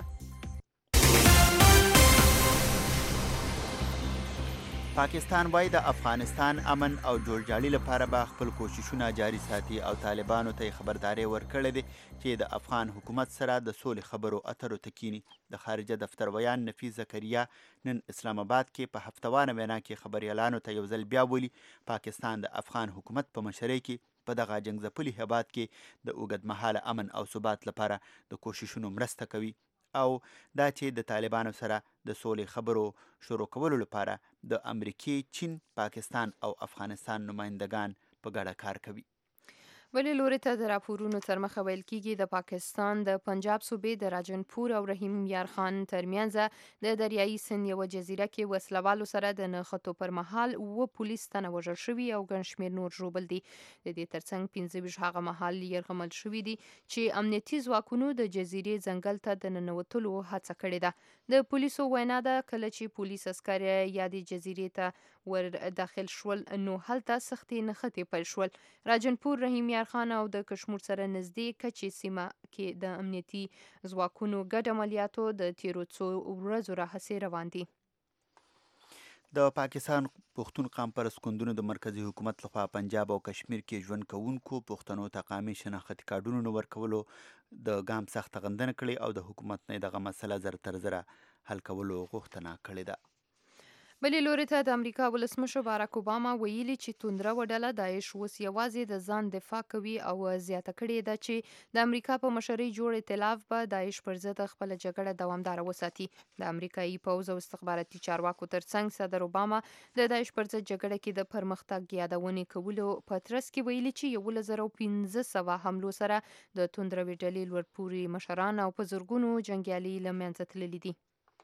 پاکستان وایي د افغانستان امن او جوړجاړي لپاره به خپل کوششونه جاري ساتي او طالبانو ته خبرداري ورکړې ده چې د افغان حکومت سره د سولې خبرو اترو ته کینی. د خارجه دفتر ویان نفیس زکریا نن اسلام آباد کې په هفتوانه وینا کې خبريالانو ته یو ځل بیا ویلي پاکستان د افغان حکومت په مشرۍ کې په دغه جنگ ځپلي هیواد کې د اوږدمهاله امن او ثبات لپاره د کوششونو مرسته کوي او دا چې د طالبانو سره د سولې خبرو شروع کولو لپاره د امریکای، چین، پاکستان او افغانستان نمائندگان په ګډه کار کوي.
بلې لوري ته د راپورونو تر مخه ویل کېږي د پاکستان د پنجاب صوبې د راجنپور او رحیم یار خان ترمنځ د دریایي سند یوه جزیره کې وسلوالو سره د نښتو پر مهال اووه پولیس تنه وژل شوي او ګڼ شمېر نور ژوبل دي. د دې ترڅنګ پنځه ویشت هغه مهال یرغمل شوي دي چې امنیتي ځواکونو د جزیرې ځنګل ته د ننوتلو هڅه کړې ده. د پولیسو وینا ده کله چې پولیس عسکر یادې جزیرې ته ور داخل شول نو هلته سختې نښتې پیل شول. راجنپور، رحیم یار خان او د کشمیر سره نږدې کچې سیمه کې د امنیتي ځواکونو ګډ عملیاتو د تیرو څو ورځو راهیسې روان دي.
د پاکستان پښتون قام پرست ګوندونو د مرکزی حکومت لخوا پنجاب او کشمیر کې ژوند کوونکو پښتنو ته قامي شناختي کارډونو نه ورکولو د ګام سخته غندنه کړې او د حکومت نه دغه مسله زر تر زره حل کولو غوښتنه کړې ده.
بلې لوري ته د امریکا ولسمشر باراک اوباما ویلي چې توندره وډله داعش اوس یوازې د ځان دفاع کوي او زیاته کړې ده چې د امریکا په مشرۍ جوړ ائتلاف به داعش پر ضد خپله جګړه دوامداره وساتي. د امریکایي پوځ او استخباراتي چارواکو ترڅنګ صدر اوباما د داعش پر ضد جګړه کې د پرمختګ یادونې کولو په ترڅ کې ویلي چې یولس زره پنځه سوه حملو سره د توندروي ډلې لوړپوړي مشران او په زرګونو جنګیالي له منځه تللي دي.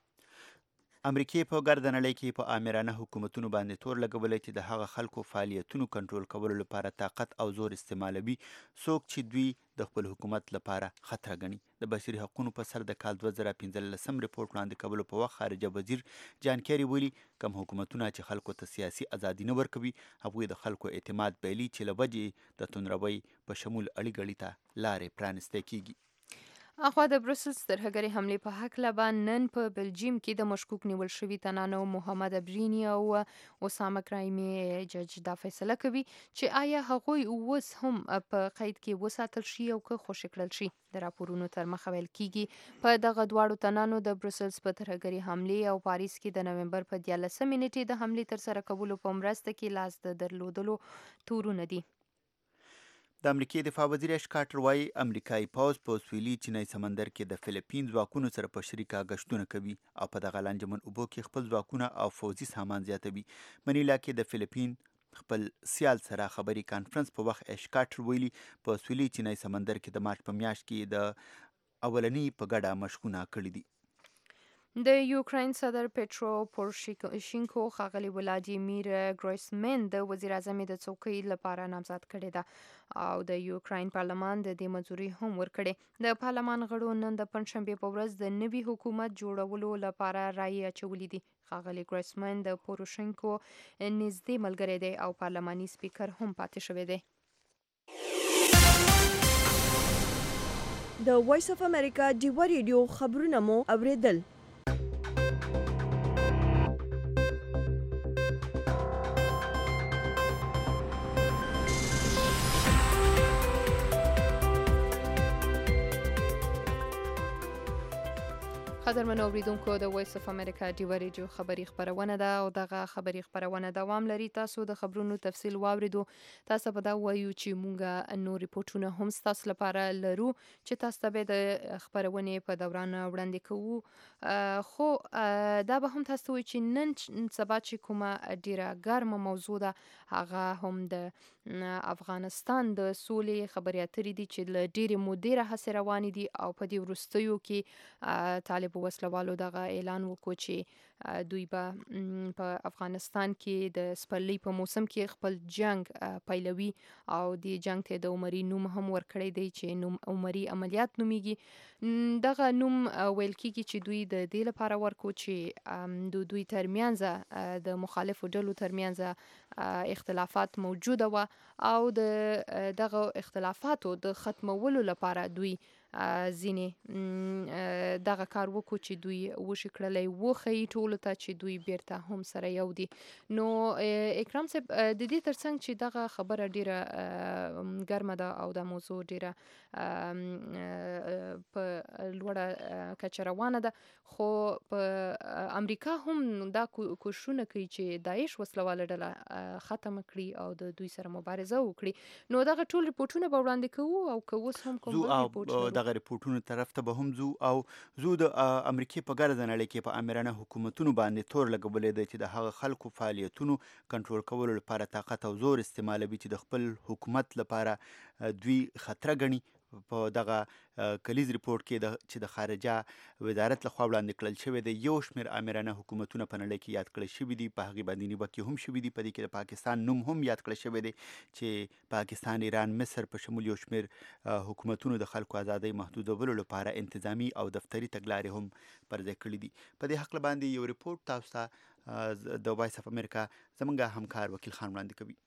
امریکای په ګرده نړۍ کې په آمرانه حکومتونو باندې تور لګولی چې د هغه خلکو فعالیتونو کنټرول کولو لپاره طاقت او زور استعمالوي څوک چې دوی د خپل حکومت لپاره خطر ګڼي. د بشري حقوقو په سر د کال دوه زره پنځلسم رپورټ وړاندې کولو په وخت خارجه وزیر جان کیری ویلي کوم حکومتونه چې خلکو ته سیاسي ازادي نه ورکوي هغوی د خلکو اعتماد بایلي چې له وجې د توندروي په شمول اړي ګړي ته لارې پرانیستی کیږي.
اخوا د بروسلز ترهګرې حملې په هکله به نن په بلجیم کې د مشکوک نیول شوي تنانو محمد ابرینی او اسامه کرایمي جج دا فیصله کوي چې آیا هغوی اوس هم په قید کې وساتل شي او که خوشي کړل شي. د راپورونو تر مخه ویل کېږي په دغه دواړو تنانو د بروسلز په ترهګرې حملې او پاریس کې د نومبر په دیارلسمې نیټې د حملې ترسره کولو په مرسته کې لاس د درلودلو تورونه دي.
د امریکای دفاع وزیر اش کارټر وایي امریکایي پوځ په سویلي چینای سمندر کې د فلیپین ځواکونو سره په شریکه ګشتونه کوي او په دغه لانجمن اوبو کې خپل ځواکونه او فوځي سامان زیاتوي. منیلا کې د فلیپین خپل سیال سره خبري کانفرنس په وخت اش کارټر ویلي په سویلي چینای سمندر کې د مارچ په میاشت کې د اولنی په ګډه مشقونه کړي دي.
د یوکراین صدر پټرو پوروشینکو ښاغلي ولادیمیر ګرویسمن د وزیر اعظم د څوکۍ لپاره نامزد کړی ده او د یوکراین پارلمان د دې منظوري هم ورکړې. د پارلمان غړو نن د پنځشنبې په ورځ د نوي حکومت جوړولو لپاره رایې اچولې دي. ښاغلي ګرویسمن د پوروشینکو نږدې ملګری دی او پارلماني سپیکر هم پاتې شوی دی.
د وایس اف امریکا ډیوا ریډیو خبرونه مو اوریدل.
قدرمنو اوریدونکو د وایس اف امریکا ډیوا ریډیو خبری خبرونه ده او دغه خبری خبرونه دوام لري. تاسو د خبرونو تفصیل واوریدو. تاسو به دا وایو چې مونږه نو ریپورتونه هم تاسو لپاره لرو چې تاسو ته د خبرونه په دوران وړاندې کوو. خو دا به هم تاسو وایي چې نن سبا چې کومه ډیره ګرمه موضوع ده هغه هم د افغانستان د سولې خبرې اترې دي چې له ډیرې مودې راهیسې روانې دي او په دې وروستیو کې طالب وسلوالو دغه اعلان وکړ چې دوی به په افغانستان کې د سپرلي په موسم کې خپل جنگ پیلوي او د جنگ ته د عمري نوم هم ورکړی دی چې نوم عمري عملیات نومیږي. دغه نوم ویل کېږي چې دوی د دې لپاره ورکو چې د دوی ترمنځ د مخالفو ډلو ترمنځ اختلافات موجوده و او د دغه اختلافاتو د ختمولو لپاره دوی ځینې دغه کار وکړو چې دوی وشي کړلی وښیي ټولو ته چې دوی بیرته هم سره یو دي. نو اکرام صاحب د دې ترڅنګ چې دغه خبره ډیره ګرمه ده او د موضوع ډیره په لوړه کچه روانه ده خو په امریکا هم دا کوششونه کوي چې داعش وسلواله ډله ختم کړي او د دوی سره مبارزه وکړي. نو دغه ټول ریپورتونه به وړاندې کوو او که اوس هم کوم ریپورټ
دغه ریپورتونو طرف ته به هم ځو او زو د امریکای په ګرځ نړۍ کې په امرانه حکومتونو باندې تور لګولې دی چې د هغه خلکو فعالیتونو کنټرول کولو لپاره طاقت او زور استعمالوي چې د خپل حکومت لپاره دوی خطر ګڼي. په دغه کلیز ریپورت کې د چې د خارجه وزارت لخوا وړاندې کړل شوی دی یو شمېر امرانه حکومتونه په نړۍ کې یاد کړل شوي دي. په هغې باندې نیوکې هم شوي دي. په دې کې د پاکستان نوم هم یاد کړل شوی دی چې پاکستان، ایران، مصر په شمول یو شمېر حکومتونو د خلکو ازادۍ محدودولو لپاره انتظامی او دفتري تګلارې هم پر ځای کړي دي. په دې هکله باندې یو ریپورت تاسو ته د وایس اف امریکا زموږ همکار وکیل خان وړاندې کوي.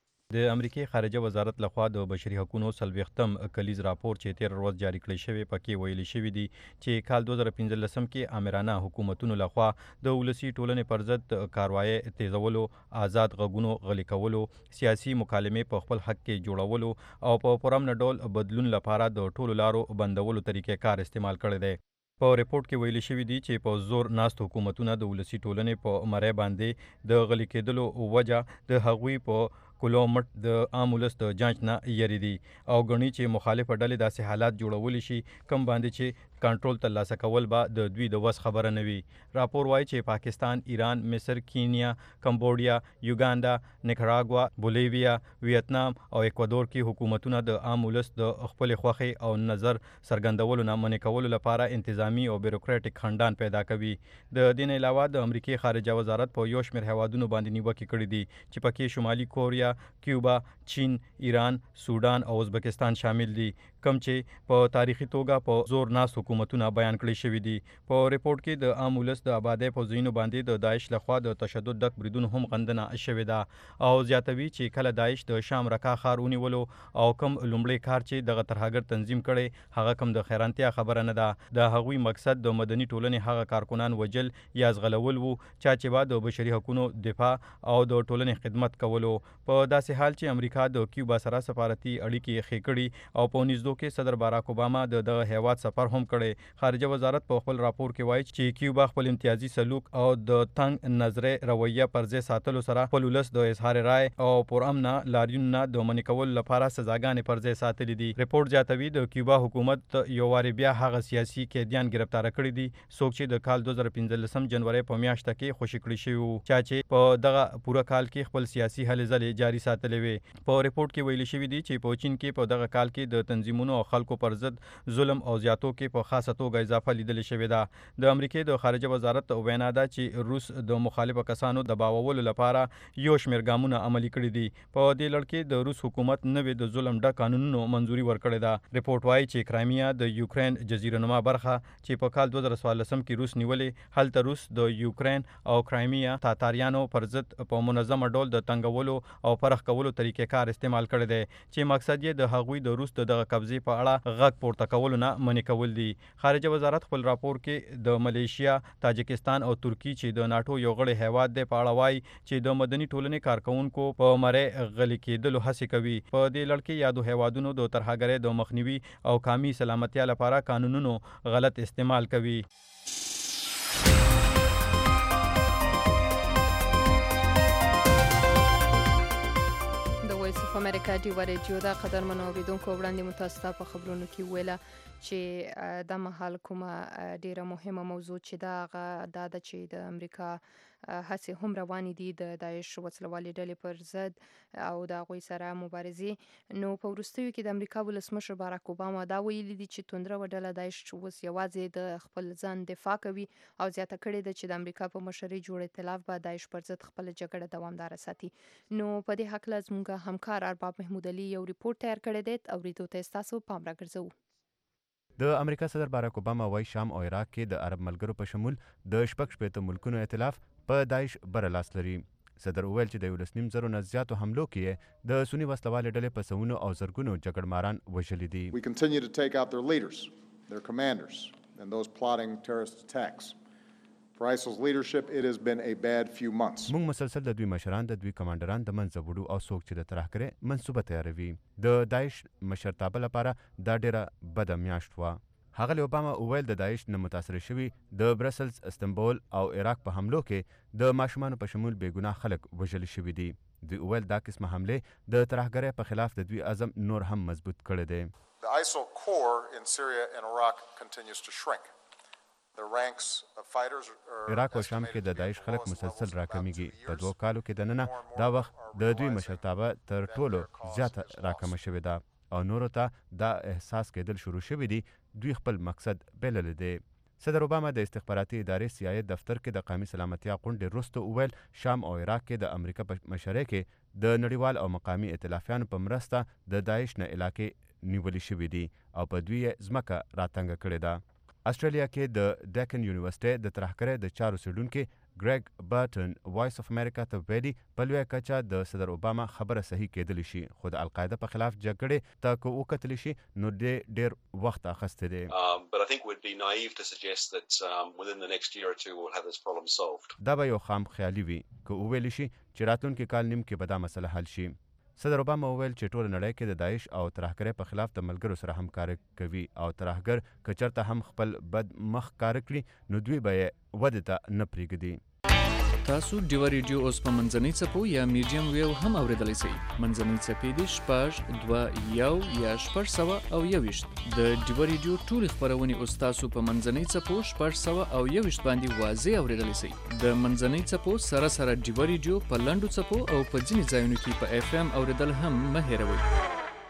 د امریکای خارجه وزارت لخوا د بشري حقوقو څلوېښتم کلیز راپور چې تیر ورځ جاری کړی شوی پکې ویلي شوی دی چې کال دوه زره پنځلسم کې امرانه حکومتونو لخوا د ولسی ټولنې پر ضد کاروایی تیزولو، آزاد غږونو غلي کولو، سیاسي مکالمې په خپل حق کې جوړولو او په پرامن ډول بدلون لپاره د ټولو لارو بندولو طریقې کار استعمال کړی دی. په ریپورت کې ویلي شوی دی چې په زور ناست حکومتونه د ولسی ټولنې په مری باندې د غلي کېدلو وجه د هغوی په کلومټ د عام ولس د جانچ نه یری دي او غني چې مخالفه ډلې داسې حالات جوړول شي کم باندې چې کنټرول ترلاسه کول به د دوی د وس خبره نه وي. راپور وایي چې پاکستان، ایران، مصر، کینیا، کمبوډیا، یوګاندا، نیکراګوا، بولیویا، ویتنام او اکوادور کې حکومتونه د عام ولس د خپل خوخي او نظر څرګندولو نه منع کولو لپاره انتظامی او بیروکراټیک خندان پیدا کوي. د دې نه علاوه د امریکای خارجه وزارت په یو شمېر هیوادونو باندې نیوکې کړې دي چې پکې شمالي کوریا، کیوبا، چین، ایران، سودان او ازبکستان شامل دي کم چې په تاریخي توګه په زور ناس حکومتونه بیان کړي شوي دي. په ریپورت کې د عام ولس د آبادۍ په ځایونو باندې د داعش لخوا د تشدد ډک بریدونو هم غندنه شوې ده او زیاتوي چې کله داعش د شام رکا ښار ونیولو او کم لومړی کار چې دغه ترهګر تنظیم کړي هغه کم د خیرانتیا خبره نه ده. د هغوی مقصد د مدني ټولنې هغه کارکنان وجل یا ځغلول وو چا چې بعد د بشري حقوقو دفاع او د ټولنې خدمت کولو. په داسې حال چې امریکا د کیوبا سره سفارتي اړیکې ښې کړي او په نږدو کې صدر باراک اوباما د دغه هیواد سفر هم کړی. خارجه وزارت په خپل راپور کې وایي چې کیوبا خپل امتیازي سلوک او د تنګ نظرې رویه پر ځای ساتلو سره خپل ولس د اظهار رائے او پرامن لاریون نه د منع کولو لپاره سزاګانې پر ځای ساتلې دي. ریپورت زیاتوي د کیوبا حکومت یو واري بیا هغه سیاسي قیدیان گرفتار کړي دي څوک چې د کال دوه زره پنځلسم جنوري په میاشت کې خوشی کړی شوی وو چې په دغه پوره کال کې خپل سیاسي هلې ځلې جاري ساتلې وي. په ریپورت کې ویل شوی دی چې په چین کې په دغه کال کې د تنظیمونو کارکونو او خلکو پر ضد ظلم او زیاتو کې په خاصه توګه اضافه لیدل شوې ده. د امریکای د خارجه وزارت وینا ده چې روس د مخالفه کسانو د باولو لپاره یو شمېر ګامونه عملي کړي دي. په دې لړ کې د روس حکومت نوې د ظلم ډک قانونونو منځوري ورکړې ده. ریپورت وايي چې کرایمیا د یوکرين جزیره نما برخه چې په کال دوه زره څوارلسم کې روس نیولې، هلته روس د یوکرين او کرایمیا تاتاریانو پر ضد په منظمه ډول د تنګولو او پرخ کولو طریقې کار استعمال کړی دی چې مقصد یې د هغوی د روس د دغه قبضې په اړه غږ پورته کولو نه منې کول دي. خارجه وزارت خپل راپور کې د ملیشیا، تاجکستان او ترکی چې د ناټو یو غړی هیواد دی په اړه وایي چې د مدني ټولنې کارکونکو په مری غلي کېدلو هڅې کوي. په دې لړ کې یادو هیوادونو د ترهګرۍ د مخنیوي او قومي سلامتیا لپاره قانونونو غلط استعمال کوي.
په امریکا ډیوه ریډیو دا قدرمنو اوریدونکو وړاندې متاسفه په خبرونو کې ویله چې د مهال کومه ډیره مهمه موضوع چې دا هغه دا ده چې د امریکا هڅې هم روانې دي د داعش وسلوالې ډلې پر ضد او د هغوی سره مبارزې. نو په وروستیو کې د امریکا ولسمشر باراک اوباما دا ویلي دي چې توندره ډله داعش اوس یوازې د خپل ځان دفاع کوي او زیاته کړې ده چې د امریکا په مشرۍ جوړ ائتلاف به داعش پر ضد خپل جګړه دوامداره ساتي. نو په دې هکله زموږ همکار ارباب محمود علي یو ریپورت تیار کړی دی، اوریدو ته ستاسو پام راګرځوو.
د امریکا صدر باراک اوباما وایي شام او عراق کې د عرب ملګرو په شمول د شپږ شپېته ملکونو ائتلاف په داعش بره لاس لري. صدر وویل چې د یولس نیم زرو نه زیاتو حملو کې د سني وسلوالې ډلې په سوونو او زرګونو جګړهماران وژلي دي.
We continue to take out their leaders, their commanders, and those plotting terrorist attacks. For ISIL's leadership, it has been a bad few months.
موږ مسلسل د دوی مشران، د دوی کمانډران د منځه وړو او څوک چې د ترهګرۍ منصوبه تیاروي. د داعش مشرتابه لپاره دا ډیره بده میاشت وه. ښاغلي اوباما وویل د داعش نه متاثر شوي د برسلز، استنبول او عراق په حملو کې د ماشومانو په شمول بې ګناه خلک وژل شوي دي. دوی وویل دا قسمه حملې د ترهګرۍ په خلاف د دوی عزم نور هم مضبوط کړی دی.
The ISIL core in Syria and Iraq continues to shrink. The ranks of fighters are
عراق او شام کې د داعش خلک مسلسل راکمیږي. په دوه کالو کې دننه دا وخت د دوی مشرتابه تر ټولو زیاته راکمه شوې ده او نورو ته دا احساس کېدل شروع شوي دي دوی خپل مقصد بللی دی. صدر اوباما د استخباراتي ادارې سی آی ای دفتر کې د قومي سلامتیا غونډې وروسته وویل شام او عراق کې د امریکا په مشرۍ کې د نړیوال او مقامي ائتلافیانو په مرسته د داعش نه علاقې نیولې شوي دي او په دوی یې ځمکه راتنګه کړې ده. استرالیا کې د ډیکن یونیورسټۍ د ترهګرۍ د چارو څېړونکي ګریګ برټن وایس اف امریکا ته ویلي په لویه کچه د صدر اوباما خبره صحیح کېدلی شي، خو د القاعده په خلاف جګړې ته که وکتلی شي نو ډېر ډېر وخت اخیستی دی. دا به یو خام خیالي وي که وویلی شي چې راتلونکي کال نیم کې به دا مسله حل شي. صدر اوباما وویل چې ټوله نړۍ کې د داعش او ترهګرۍ په خلاف د ملګرو سره همکاري کوي او ترهګر که چېرته هم خپل بد مخ کاره کړي نو دوی به یې ودې ته نه پرېږدي.
تاسو ډیوه ریډیو اوس په منځنۍ څپو یا میډیم ویو هم اورېدلی شئ. منځنۍ څپې دي شپږ دوه یو یا شپږ سوه او یوویشت. د ډیوه ریډیو ټولې خپرونې اوس تاسو په منځنۍ څپو شپږ سوه او یوویشت باندې واضح اورېدلی شئ. د منځنۍ څپو سره سره ډیوه ریډیو په لنډو څپو او په ځینې ځایونو کې په اف ام اورېدل هم مه هېروئ.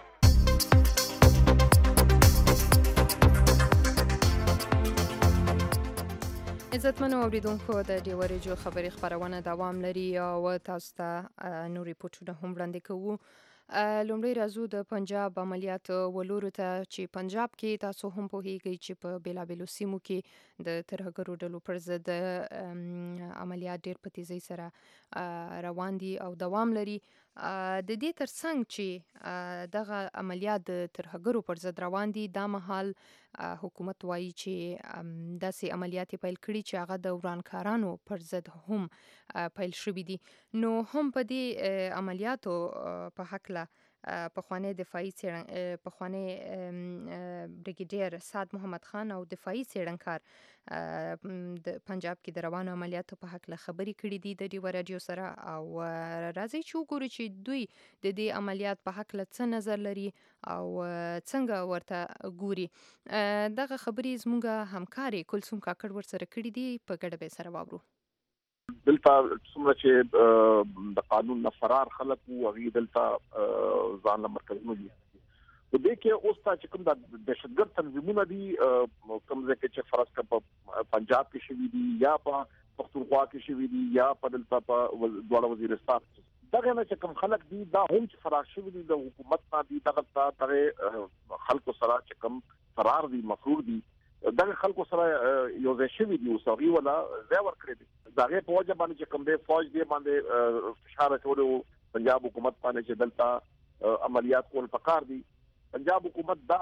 عزتمنو اوریدونکو د ډیوه ریډیو خبري خپرونه دوام لري او تاسو ته نور ریپورټونه هم وړاندې کوو. لومړی راځو د پنجاب عملیات ولورو ته چې پنجاب کې تاسو هم پوهیږئ چې په بیلابیلو سیمو کې د ترهګرو ډلو پر ضد عملیات ډېر په تیزۍ سره روان دي او دوام لري. د دې ترڅنګ چې دغه عملیات د ترهګرو پر ضد روان دي دا مهال حکومت وایي چې داسې عملیات پیل کړي چې هغه د ورانکارانو پر ضد هم پیل شوي دي. نو هم په دې عملیاتو په هکله پخوانی دفاعي پخوانی بریګیډیر سعد محمد خان او دفاعي څېړنکار د پنجاب کې د روانو عملیاتو په هکله خبرې کړي دي د ډیوه راډیو سره او راځئ چې وګورو چې دوی د دې عملیات په هکله څه نظر لري او څنګه ورته ګوري. دغه خبرې زموږ همکارې کلثوم کاکړ ورسره کړي دي، په ګډه به سره واورو.
دلته څومره چې د قانون نه فرار خلک وو هغوی دلته ځان له مرکزونو په دې کې اوس تا چې کوم د دهشتګرد تنظیمونه دي کوم ځای کې چې فرض کړه په پنجاب کې شوي دي یا په پښتونخوا کې شوي دي یا په دلته په دواړه وزیرستان دغه نه چې کوم خلک دي دا هم چې فرار شوي دي د حکومت نه دي دغه دغه خلکو سره چې کوم فرار دي مفرور دي دغه خلکو سره یو ځای شوي دي او سوي ولا ځای ورکړي دي دغه په وجه باندې چې کوم دی فوج دی باندې فشار اچولو پنجاب حکومت باندې چې دلته عملیات کول پکار دي پنجاب حکومت دا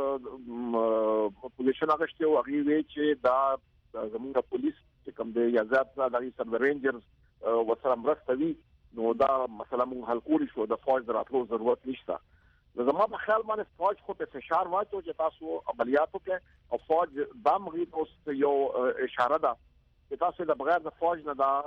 پوزیشن اغشته او هغه وی چې دا زموږ پولیس چې کوم دی یا ځات دا د سر رینجرز وسره مرسته وی نو دا مثلا مون حل کولی شو د فوج دراتلو ضرورت نشته زما په خیال باندې فوج خو په فشار واچو چې تاسو عملیات وکړي او فوج دا مغید اوس یو اشاره ده چې تاسو د بغیر د فوج نه دا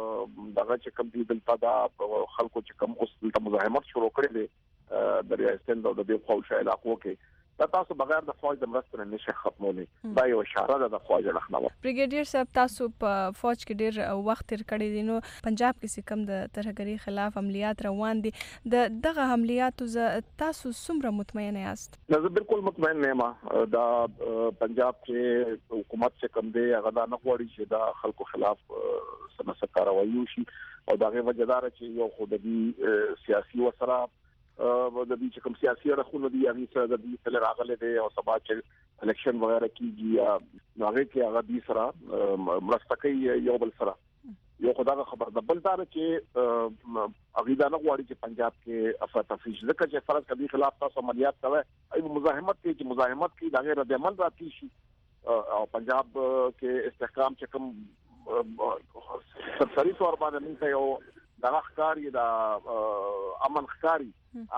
دغه چې کوم دی دلته دا خلکو چې کوم اوس د مزاحمت شروع کړي دي د ریاستن د دې خوښه علاقو کې دا تاسو بغیر د فوج د مرستې نه نشي ختمولای دا یو اشاره ده د فوج لخنوه
بریګیډیر صاحب تاسو په فوج کې ډیر وخت تیر کړی دی نو پنجاب کې کوم د ترهګری خلاف عملیات روان دي د دغه عملیاتو تاسو څومره مطمئن یاست
زه بالکل مطمئن یم دا پنجاب کې حکومت چې کوم دی هغه دا نه غواړي چې دا خلکو خلاف سمسه کاروایی وشي او دغه وجدار چې یو خودي سیاسي وسره د دې چې کوم سیاسي اړخونه دي هغه سره د دې تل راغلي دي او سبا چې الیکشن وغیرہ کیږي یا هغه کې هغه دې سره مرسته کوي یو بل سره یو خدای خبر ده بل دا چې هغه دا نه غواړي چې پنجاب کې افراطفریش ځکه چې فرض کړي خلاف تاسو عملیات کوي ای مزاحمت کوي چې مزاحمت کوي دا غیر د عمل راځي شي او پنجاب کې استحکام چې کوم سرسری تور باندې نه یو دا ښکاری دا امن ښکاری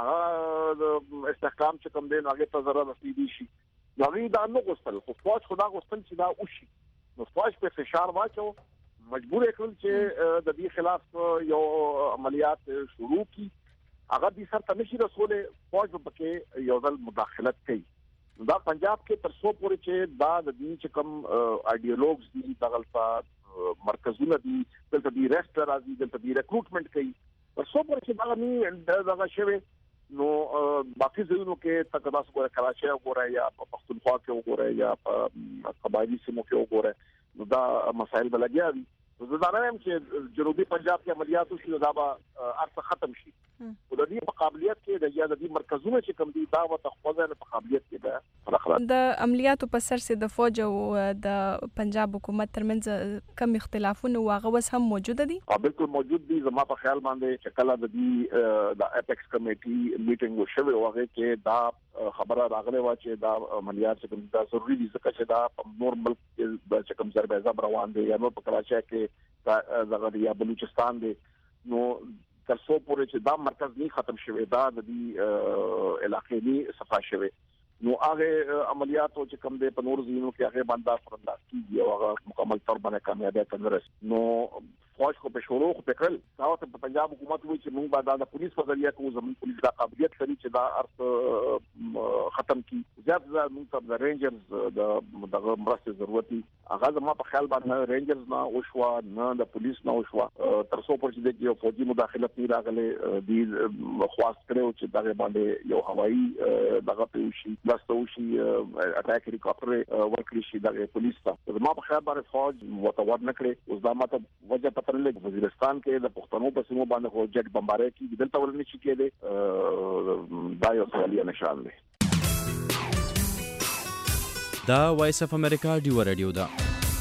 هغه استحکام چې کوم دی هغه ته ضرر رسیدي شي هغه دا نه غوښتل خو فوج خدا غوښتل چې دا وشي نو فوج په فشار واچو مجبور کړل چې د دې خلاف یو عملیات شروع کی هغه دې سره تمشي رسوله فوج په کې یو ځل مداخلت کوي دا پنجاب کې تر څو پورې چې دا د دې چې کوم ایډیالوګز دي دغلطه مرکزونه دي دلته دی ریسټ راځي دلته دی ریکروټمنټ کوي تر څو پورې چې دا نه دغه شوی نو باقي ځایونو کې تکداس ګوره کراچي وګوره یا په پښتونخوا کې وګوره یا په قبایلی سیمو کې وګوره نو دا مسایل بلګیا دي زه دا نه یم چې جنوبي پنجاب کې عملیات وشي دا به ارڅ ختم شي او د دې په قابلیت کې د یا د دې مرکزونو چې کوم دي دا وته خوځنه په قابلیت کې ده
د عملیاتو په سر سي د فوج او د پنجاب حکومت ترمنځ کم اختلافونه واغه وس هم موجود دي
بالکل موجود دي زما په خیال باندې چې کله د دې د اپیکس کمیټي میټینګ وشوي او هغه کې دا خبره راغله و چې دا عملیات چې کوم دا ضروری دي ځکه چې دا نور ملک کې چې کوم ضربه روان دي یا نور په کراچي کې دغه یا بلوچستان دي نو تر څو پورې چې دا مرکز نه ختم شوی دا د دې علاقې نه صفا شوی نو هغه عملیاتو چې کوم د پنور زینو کې هغه باندې فرنداز کیږي او هغه مکمل تور باندې کامیابی تندرس نو فوج کو په شروع خو په کړل دا په پنجاب حکومت وی چې موږ بعد د پولیس په ذریعہ کوم زمون پولیس د قابلیت لري چې دا ارث ختم کی زیات زیات موږ د رینجرز د دغه مرسته ضرورت هغه زما په خیال باندې رینجرز نه او شو نه د پولیس نه او شو تر څو پر چې د یو فوجي مداخلت نه راغله د خواست کړو چې دغه باندې یو هوایی دغه پیوشي لاسته وشي اټاک هلیکاپټر ورکړي شي د پولیس ته زما په خیال باندې فوج وتور نه کړي اوس دا ماته وجه پته لګ وزیرستان کې د پښتنو په سیمو باندې خو جټ بمبارې کې دلته ورنه شي کېده دا یو سوالي نشان دی
دا وایس اف امریکا ډیو رادیو دا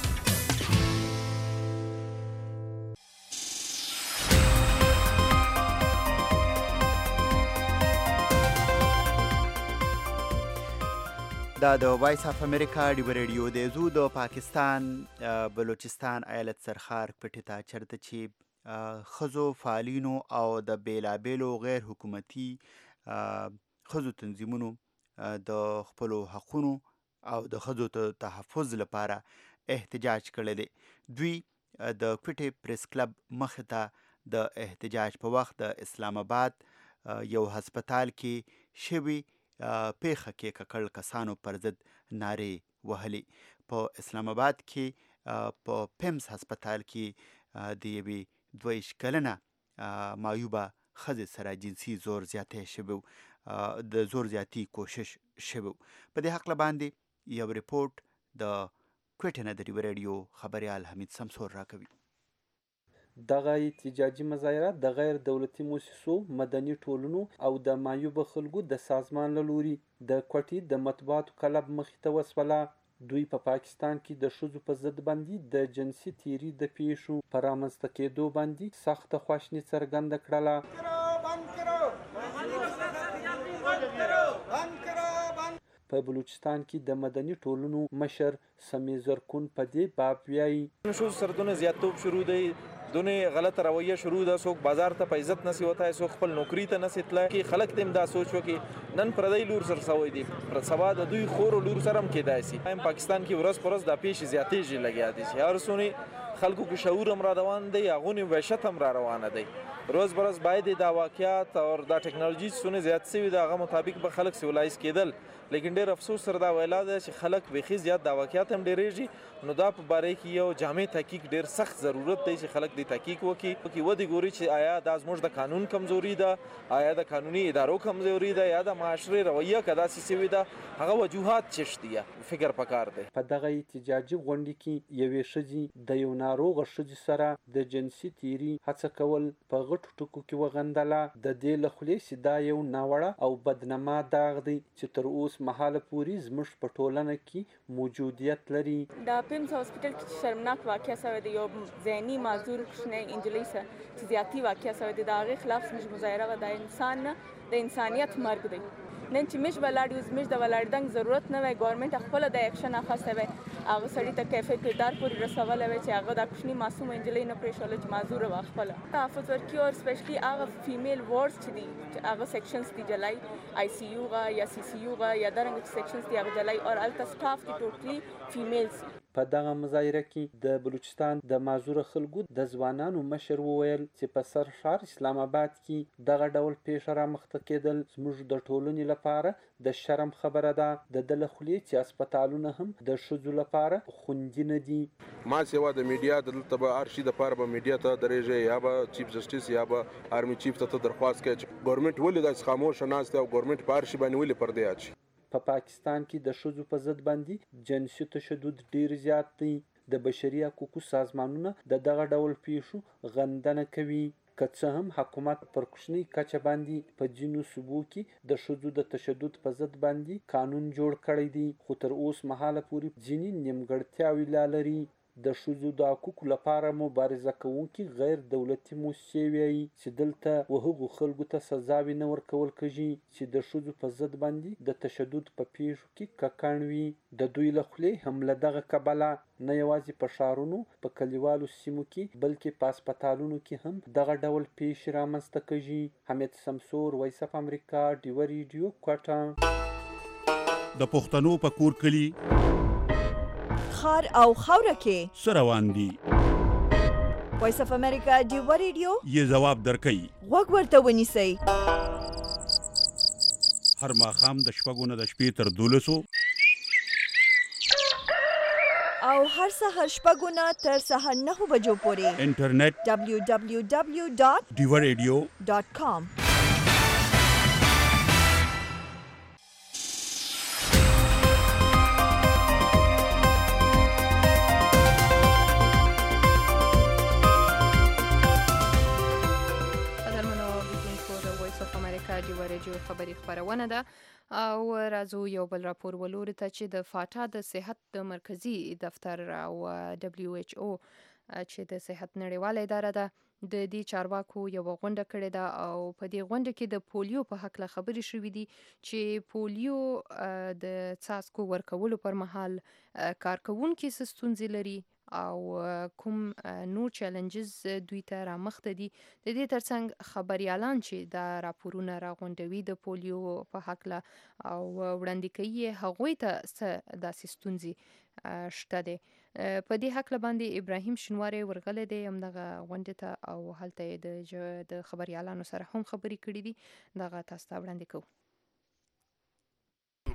دا د وایس اف امریکا ډیو رادیو د زو د پاکستان بلوچستان ایالت سرخار پټه چرته چې خزو فعالینو او د بیلابیلو غیر حکومتي خزو تنظیمونو د خپل حقونو او د خزو ته تحفظ لپاره احتجاج کړی دی دوی د کوټې پریس کلب مخ ته د احتجاج په وخت د اسلام آباد یو هسپتال کې شوی پیخه کې ککړ کسانو پر ضد نارې وهلې په اسلام آباد کې په پیمز هسپتال کې د یوې دویش کلنه معیوبه ښځې سره جنسي زور زیاتی شوی د زور زیاتی کوشش شوی. په دې حق باندې یو ریپورت د کوټه نه د ریو رادیو خبريال حمید سمسور راکوي.
دغه احتجاجي مظاهرات د غیر دولتي مؤسسو، مدني ټولنو او د معیوب خلکو د سازمان له لوري د کوټې د مطبوعاتو کلب مخې ته وسوله. دوی په پا پاکستان کې د ښځو په ضد باندې د جنسي تیري د پیښو په رامنځته کېدو باندې سخته خواشیني څرګنده کړله. په بلوچستان کې د مدني ټولنو مشر سمی زرکون په دې باب وایي
ښځو سره دونه زیاتوب شروع دی، دونه غلط رویه شروع ده. څوک بازار ته په عزت نسی وتای، څوک خپل نوکری ته نسی تلای. کې خلک تم دا سوچ وکي نن پردی لور سره سوي دي، پر سبا د دوی خور او لور سره هم کېدای شي. هم پاکستان کې ورځ پر ورځ د پیښې زیاتېږي لګیا دي. هر څونی خلکو کې شعور هم را روان دی، هغونی وحشت هم را روانه دی. روز برز باید دا واقعیات او دا ټکنالوژي څونه زیات شوي د هغه مطابق به خلک سیولایز کېدل. لیکن ډېر افسوس سره دا ویلا ده چې خلک بیخي زیات دا واقعیات هم ډېرېږي. نو دا په باره کې یو جامع تحقیق ډېر سخت ضرورت دی چې خلک دې تحقیق وکړي، چې ودې ګوري چې آیا دا زموږ د قانون کمزوري ده، آیا د قانوني ادارو کمزوري ده، یا د معاشرې رویه که داسې شوې ده. هغه وجوهات چشت دي، فکر پکار دی.
په دغه احتجاجي غونډې کې یوې ښځې د یو ناروغه ښځې سره د جنسي تیري هڅه کول په غټو ټکو کې وغندله. د دې له خولې چې دا یو ناوړه او بدنما داغ دی چې تر اوس مهاله پورې زموږ په ټولنه کې موجودیت لري.
د پیمز هاسپیټل کې شرمناک واقعه شوې ده، یو ذهني معذور کوچنۍ انجلۍ سره چې زیاتی واقعه شوې ده. د هغې خلاف زموږ مظاهره وه. د انسان نه د انسانیت مرګ دی. نن چې موږ ولاړ یو، زموږ د ولاړېدنګ ضرورت نه وی. ګورنمنټ خپله د اکشن اخیستی وی، هغه سړي ته کیفیت کردار پورې رسولی وی چې هغه دا کوچني معصومه نجلۍ نه پرېښوله چې معذوره وه خپله. تحفظ ورکړي او سپیشلي هغه فیمیل وارډز چې دي، هغه سیکشنز دي جلای آی سی یو غه یا سی سی یو غه یا دارنګه چې سیکشنز دي هغه جلای او هلته سټاف دي ټوټلي فیمیلز.
په دغه مظاهره کې د بلوچستان د معذوره خلکو د ځوانانو مشر وویل چې په سر ښار اسلام آباد کې دغه ډول پیښه رامخته کېدل زموږ د ټولنې لپاره د شرم خبره ده. د ده له خولې چې هسپتالونه هم د ښځو لپاره خوندي نه دي.
ما سیوا د میډیا دلته به هر شي دپاره به میډیا ته درېږي، یا به چیف جسټس یا به آرمي چیف ته ته درخواست کوي چې ګورنمنټ ولې داسې خاموشه ناست دی او ګورنمنټ په هر شي باندې ولې پردې اچي.
په پاکستان کې د ښځو په ضد باندې جنسي تشدد ډیر زیات دی. د بشري حقوقو سازمانونه د دغه ډول پیښو غندنه کوي. که څه هم حکومت پر کوچنۍ کچه باندې په ځینو صوبو کې د ښځو د تشدد په ضد باندې قانون جوړ کړی دی، خو تر اوس مهاله پورې ځینې نیمګړتیاوې لا لري. د ښځو د حقوقو لپاره مبارزه کوونکي غیر دولتي موسسې وایي چې دلته وهغو خلکو ته سزاوې نه ورکول کېږي چې د ښځو په ضد باندې د تشدد په پیښو کې ککړ وي. د دوی له خولې هم له دغه کبله نه یوازې په ښارونو په کلیوالو سیمو کې بلکې په هسپتالونو کې هم دغه ډول پیښې رامنځته کېږي. حمید سمسور، وایس اف امریکا، ډیوه ریډیو، کوټه.
د پښتنو په کور کلي
خار او خاوره کې
څه روان دي؟
وایس اف امریکا ډیوه ریډیو
یې ځواب درکوي.
غوږ ورته ونیسئ.
هر ماښام د شپږو نه د شپې تر دولسو
او هر سهار شپږو نه تر سهار نهو بجو پورې
انټرنیټ
ډبلیو ډبلیو ډبلیو ډاټ
ډیوه ریډیو
ډاټ کام.
ډیوه ریډیو خبري خبرونه ده او راځو یو بل راپور ولوري ته چې د فاټا د صحت د مرکزی دفتر او دبليو ایچ او چې د صحت نړیواله اداره ده د دې چارواکو یو غونډه کړې ده او په دې غونډه کې د پولیو په حق له خبرې شوې دي چې پولیو د څاڅکو ورکولو پر مهال کارکونکو ستونزې لري او کوم نور چیلنجز دوی ته رامخته دي. د دې ترڅنګ خبريالان چې دا راپورونه راغونډوي د پولیو په حق له او وړاندې کوي هغوی ته څه داسې ستونزې شته دي. په دې حق له باندې ابراهیم شنواری ورغلی دی همدغه غونډې ته او هلته د خبريالانو سره هم خبرې کړې دي. دغه تاسو ته وړاندې کوو.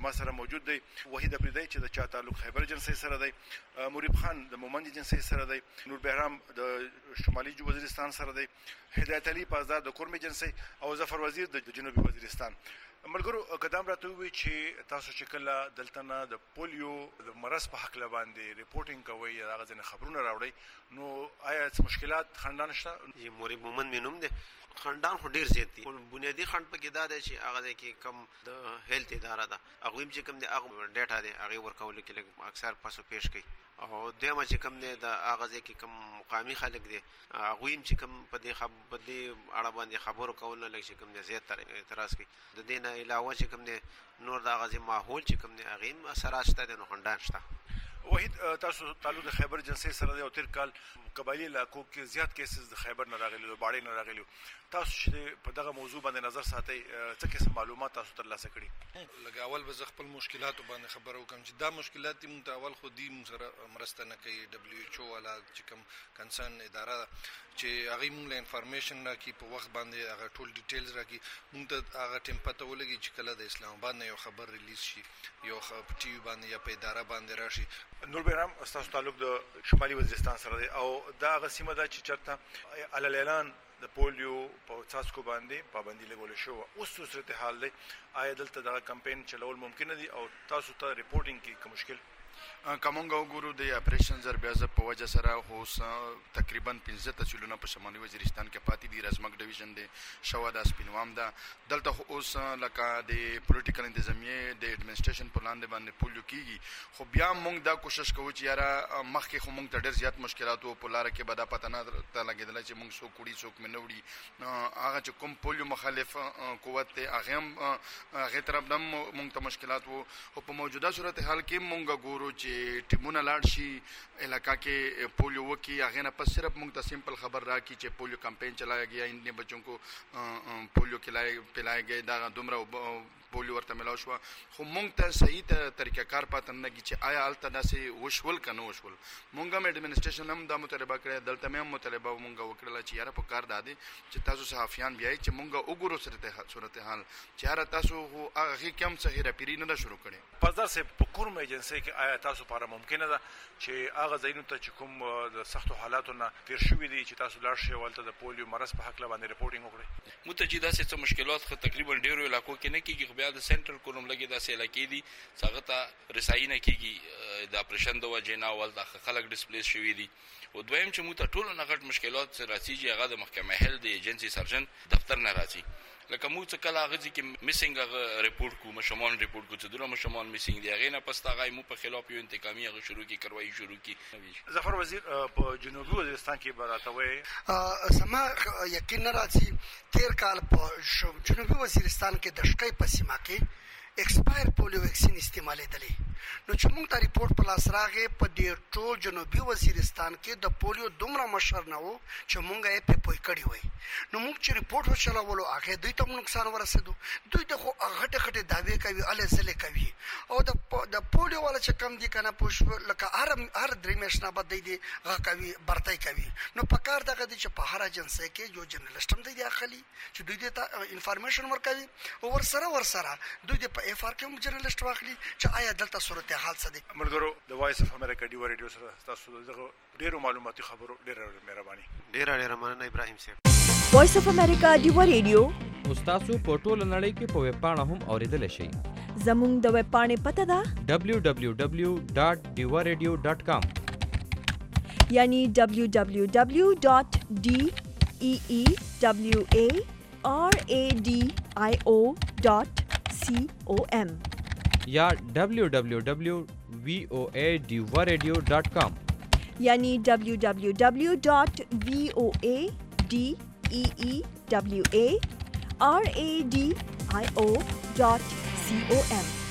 ما سره موجود دی وحید ابریدی چې د چا تعلق خیبر ایجنسی سره دی، مریب خان د مومند ایجنسی سره دی، نور بهرام د شمالي وزیرستان سره دی، هدایت علي پازدار د کورم ایجنسی او ظفر وزیر د جنوبي وزیرستان. ملګرو قدم راته وی چې تاسو چې کله دلته نه د پولیو د مرض په حق باندې ریپورتینګ کوي یا هغه ځنه خبرونه راوړي، نو آیا څه مشکلات خندان شته؟
موري مومن مینوم دي خندان خو ډیر زیات دي. بنیادی خند پکې دا دی چې هغه کې کم د هیلث اداره ده، هغه چې کم دي هغه ډیټا دي هغه ورکول کې اکثر پاسو پیش کوي، او دمه چې کم دي د هغه کې کم مقامی خلک دي هغه چې کم په دې خبر دي اړه باندې خبرو کول نه لږ چې کم دي زیات تر اعتراض کوي. د دې نه علاوه چې کم دي نور د هغه ماحول چې کم دي هغه اثرات شته د خندان شته.
وحید تاسو تعلق د خیبر ایجنسی سره دی او تیر کال قبایلی علاقو کې زیات کیسز د خیبر نه راغلي او باړې نه راغلي، تاسو چې په دغه موضوع باندې نظر ساتئ څه قسم معلومات تاسو ترلاسه کړي؟
لکه اول به زه خپل مشکلاتو باندې خبر وکم چې دا مشکلات دي مونږ اول خو دې مونږ سره مرسته نه کوي. دبليو ایچ او والا چې کوم کنسرن اداره چې هغه مونږ له انفارمیشن راکړي په وخت باندې هغه ټول ډیټیلز راکړي، مونږ ته هغه ټیم پته ولګي چې کله د اسلام آباد نه یو خبر ریلیز شي یو په ټي وي باندې یا په اداره باندې راشي.
نور بهرام تاسو تعلق د شمالي وزیرستان سره دی او دا هغه سیمه ده چې چرته علل اعلان د پولیو په څاڅکو باندې پابندي لګول شو. اوس صورت حال دی آیا دلته دا کمپاین چلول ممکن دي او تاسو ته ریپورتینګ کې کوم مشکل؟
کومنګ وګورو د اپریشن زر بیا ز په وجه سره هو تقریبا پنځه تسلونه په شمالي وزیرستان کې پاتې دي. رزمک ډیویژن دی شوا د سپینوام ده دلته اوس لکه د پولیټیکل انتظامیه د ایڈمنسټریشن په لاندې باندې پولیو کیږي، خو بیا موږ دا کوشش کوو چې یاره مخکې خو موږ ته ډېر زیات مشکلات وو په لاره کې به دا پته نه ته لګېدله چې موږ څوک وړي څوک مې نه وړي. هغه چې کوم پولیو مخالف قوت دی هغې هم هغې طرف نه هم موږ ته مشکلات وو، خو په موجوده صورت حال کې موږ ګورو چې ټیمونه لاړ شي علاقہ کې پولیو وکي، هغې نه پس صرف موږ ته سمپل خبر راکړي چې پولیو کمپین چلایا گیا، ان بچوں کو پولیو کھلائے پلایا گیا، دا دومره پولیو ورته ملاو شوه، خو موږ ته صحیح طریقه کار پاته نه لګي چې آیا هلته داسې وشول که نه وشول. موږ هم ایډمنسټریشن هم دا مطالبه کړې، دلته مې هم مطالبه موږ وکړله چې یاره په کار دا دی چې تاسو صحافیان بیایي چې موږ وګورو صورت حال چې یاره تاسو خو هغې کې هم څه هیراپیري نه ده شروع کړې.
پازدار صاحب په کورم ایجنسۍ کې آیا تاسو لپاره ممکنه ده چې هغه ځایونو ته چې کوم د سختو حالاتو نه تېر شوي دي چې تاسو لاړ شئ او هلته د پولیو مرض په هکله باندې ریپورټینګ وکړئ؟
موږ ته چې داسې څه مشکلات خو تقریبا ډېرو علاقو کې نه کېږي، خو بیا د سنټرل کورم لګې داسې علاقې دي چې هغه ته رسایي نه کېږي د اپریشن د وجې نه، اول د خلک ډسپلیس شوي دي. او دویم چې موږ ته ټولو نه غټ مشکلات راځي هغه د محکمه هل د ایجنسي سرجن دفتر نه راځي. لکه موږ څه کله هغه کې میسنګ هغه ریپورټ کو مشمول ریپورټ کو چې دوه مشمول میسنګ دی هغه نه پس هغه مو په خلاف یو انتقامي هغه شروع کی کاروایی شروع کی.
ظفر وزیر په جنوبي وزیرستان کې براتوي
سما یقین راځي تیر کال په جنوبي وزیرستان کې د شکای په سیمه کې ایکسپایر پولیو ویکسین استعمالېدلې، نو چې موږ ته ریپورټ په لاس راغی په دې ټول جنوبي وزیرستان کې د پولیو دومره مشر نه و چې موږ یې په پوی کړی وای. نو موږ چې ریپورټ وچلولو هغه دوی ته نقصان ورسېدو، دوی د خو غټه غټه دعوی کوي اله زله کوي او د د پولیو والا چې کم دي کنه پوش لکه هر هر درې میاشتې بعد دی هغه کوي برتای کوي. نو په کار دغه دي چې په هر ایجنسۍ کې یو جرنالست هم دی اخلي چې دوی ته انفارمیشن ورکوي او ورسره ورسره دوی د اف آر کې هم جرنالست واخلي چې آیا دلته صورت حال څه دی.
ملګرو د وایس اف امریکا ډیو ریډیو سره تاسو دغه ډیرو معلوماتي خبرو ډیره مهرباني.
ډیره ډیره مننه ابراهیم صاحب.
وایس اف امریکا ډیو ریډیو
تاسو په ټوله نړۍ کې په ویب پاڼه هم اوریدل شئ.
زموږ د ویب پاڼې پته ده
دبلیو دبلیو دبلیو ډاټ ډیو ریډیو ډاټ کام
یعنی دبلیو دبلیو دبلیو ډاټ ډی ای ای دبلیو ای آر ای ډی آی او ډاټ سی او ایم
یا دبلیو دبلیو دبلیو وی او اے ډیو ریډیو ډاټ کام
یعنی دبلیو دبلیو دبلیو ډاټ وی او اے ڈی ای ای ڈبلیو اے آر اے ڈی آئی او ڈاٹ سی او ایم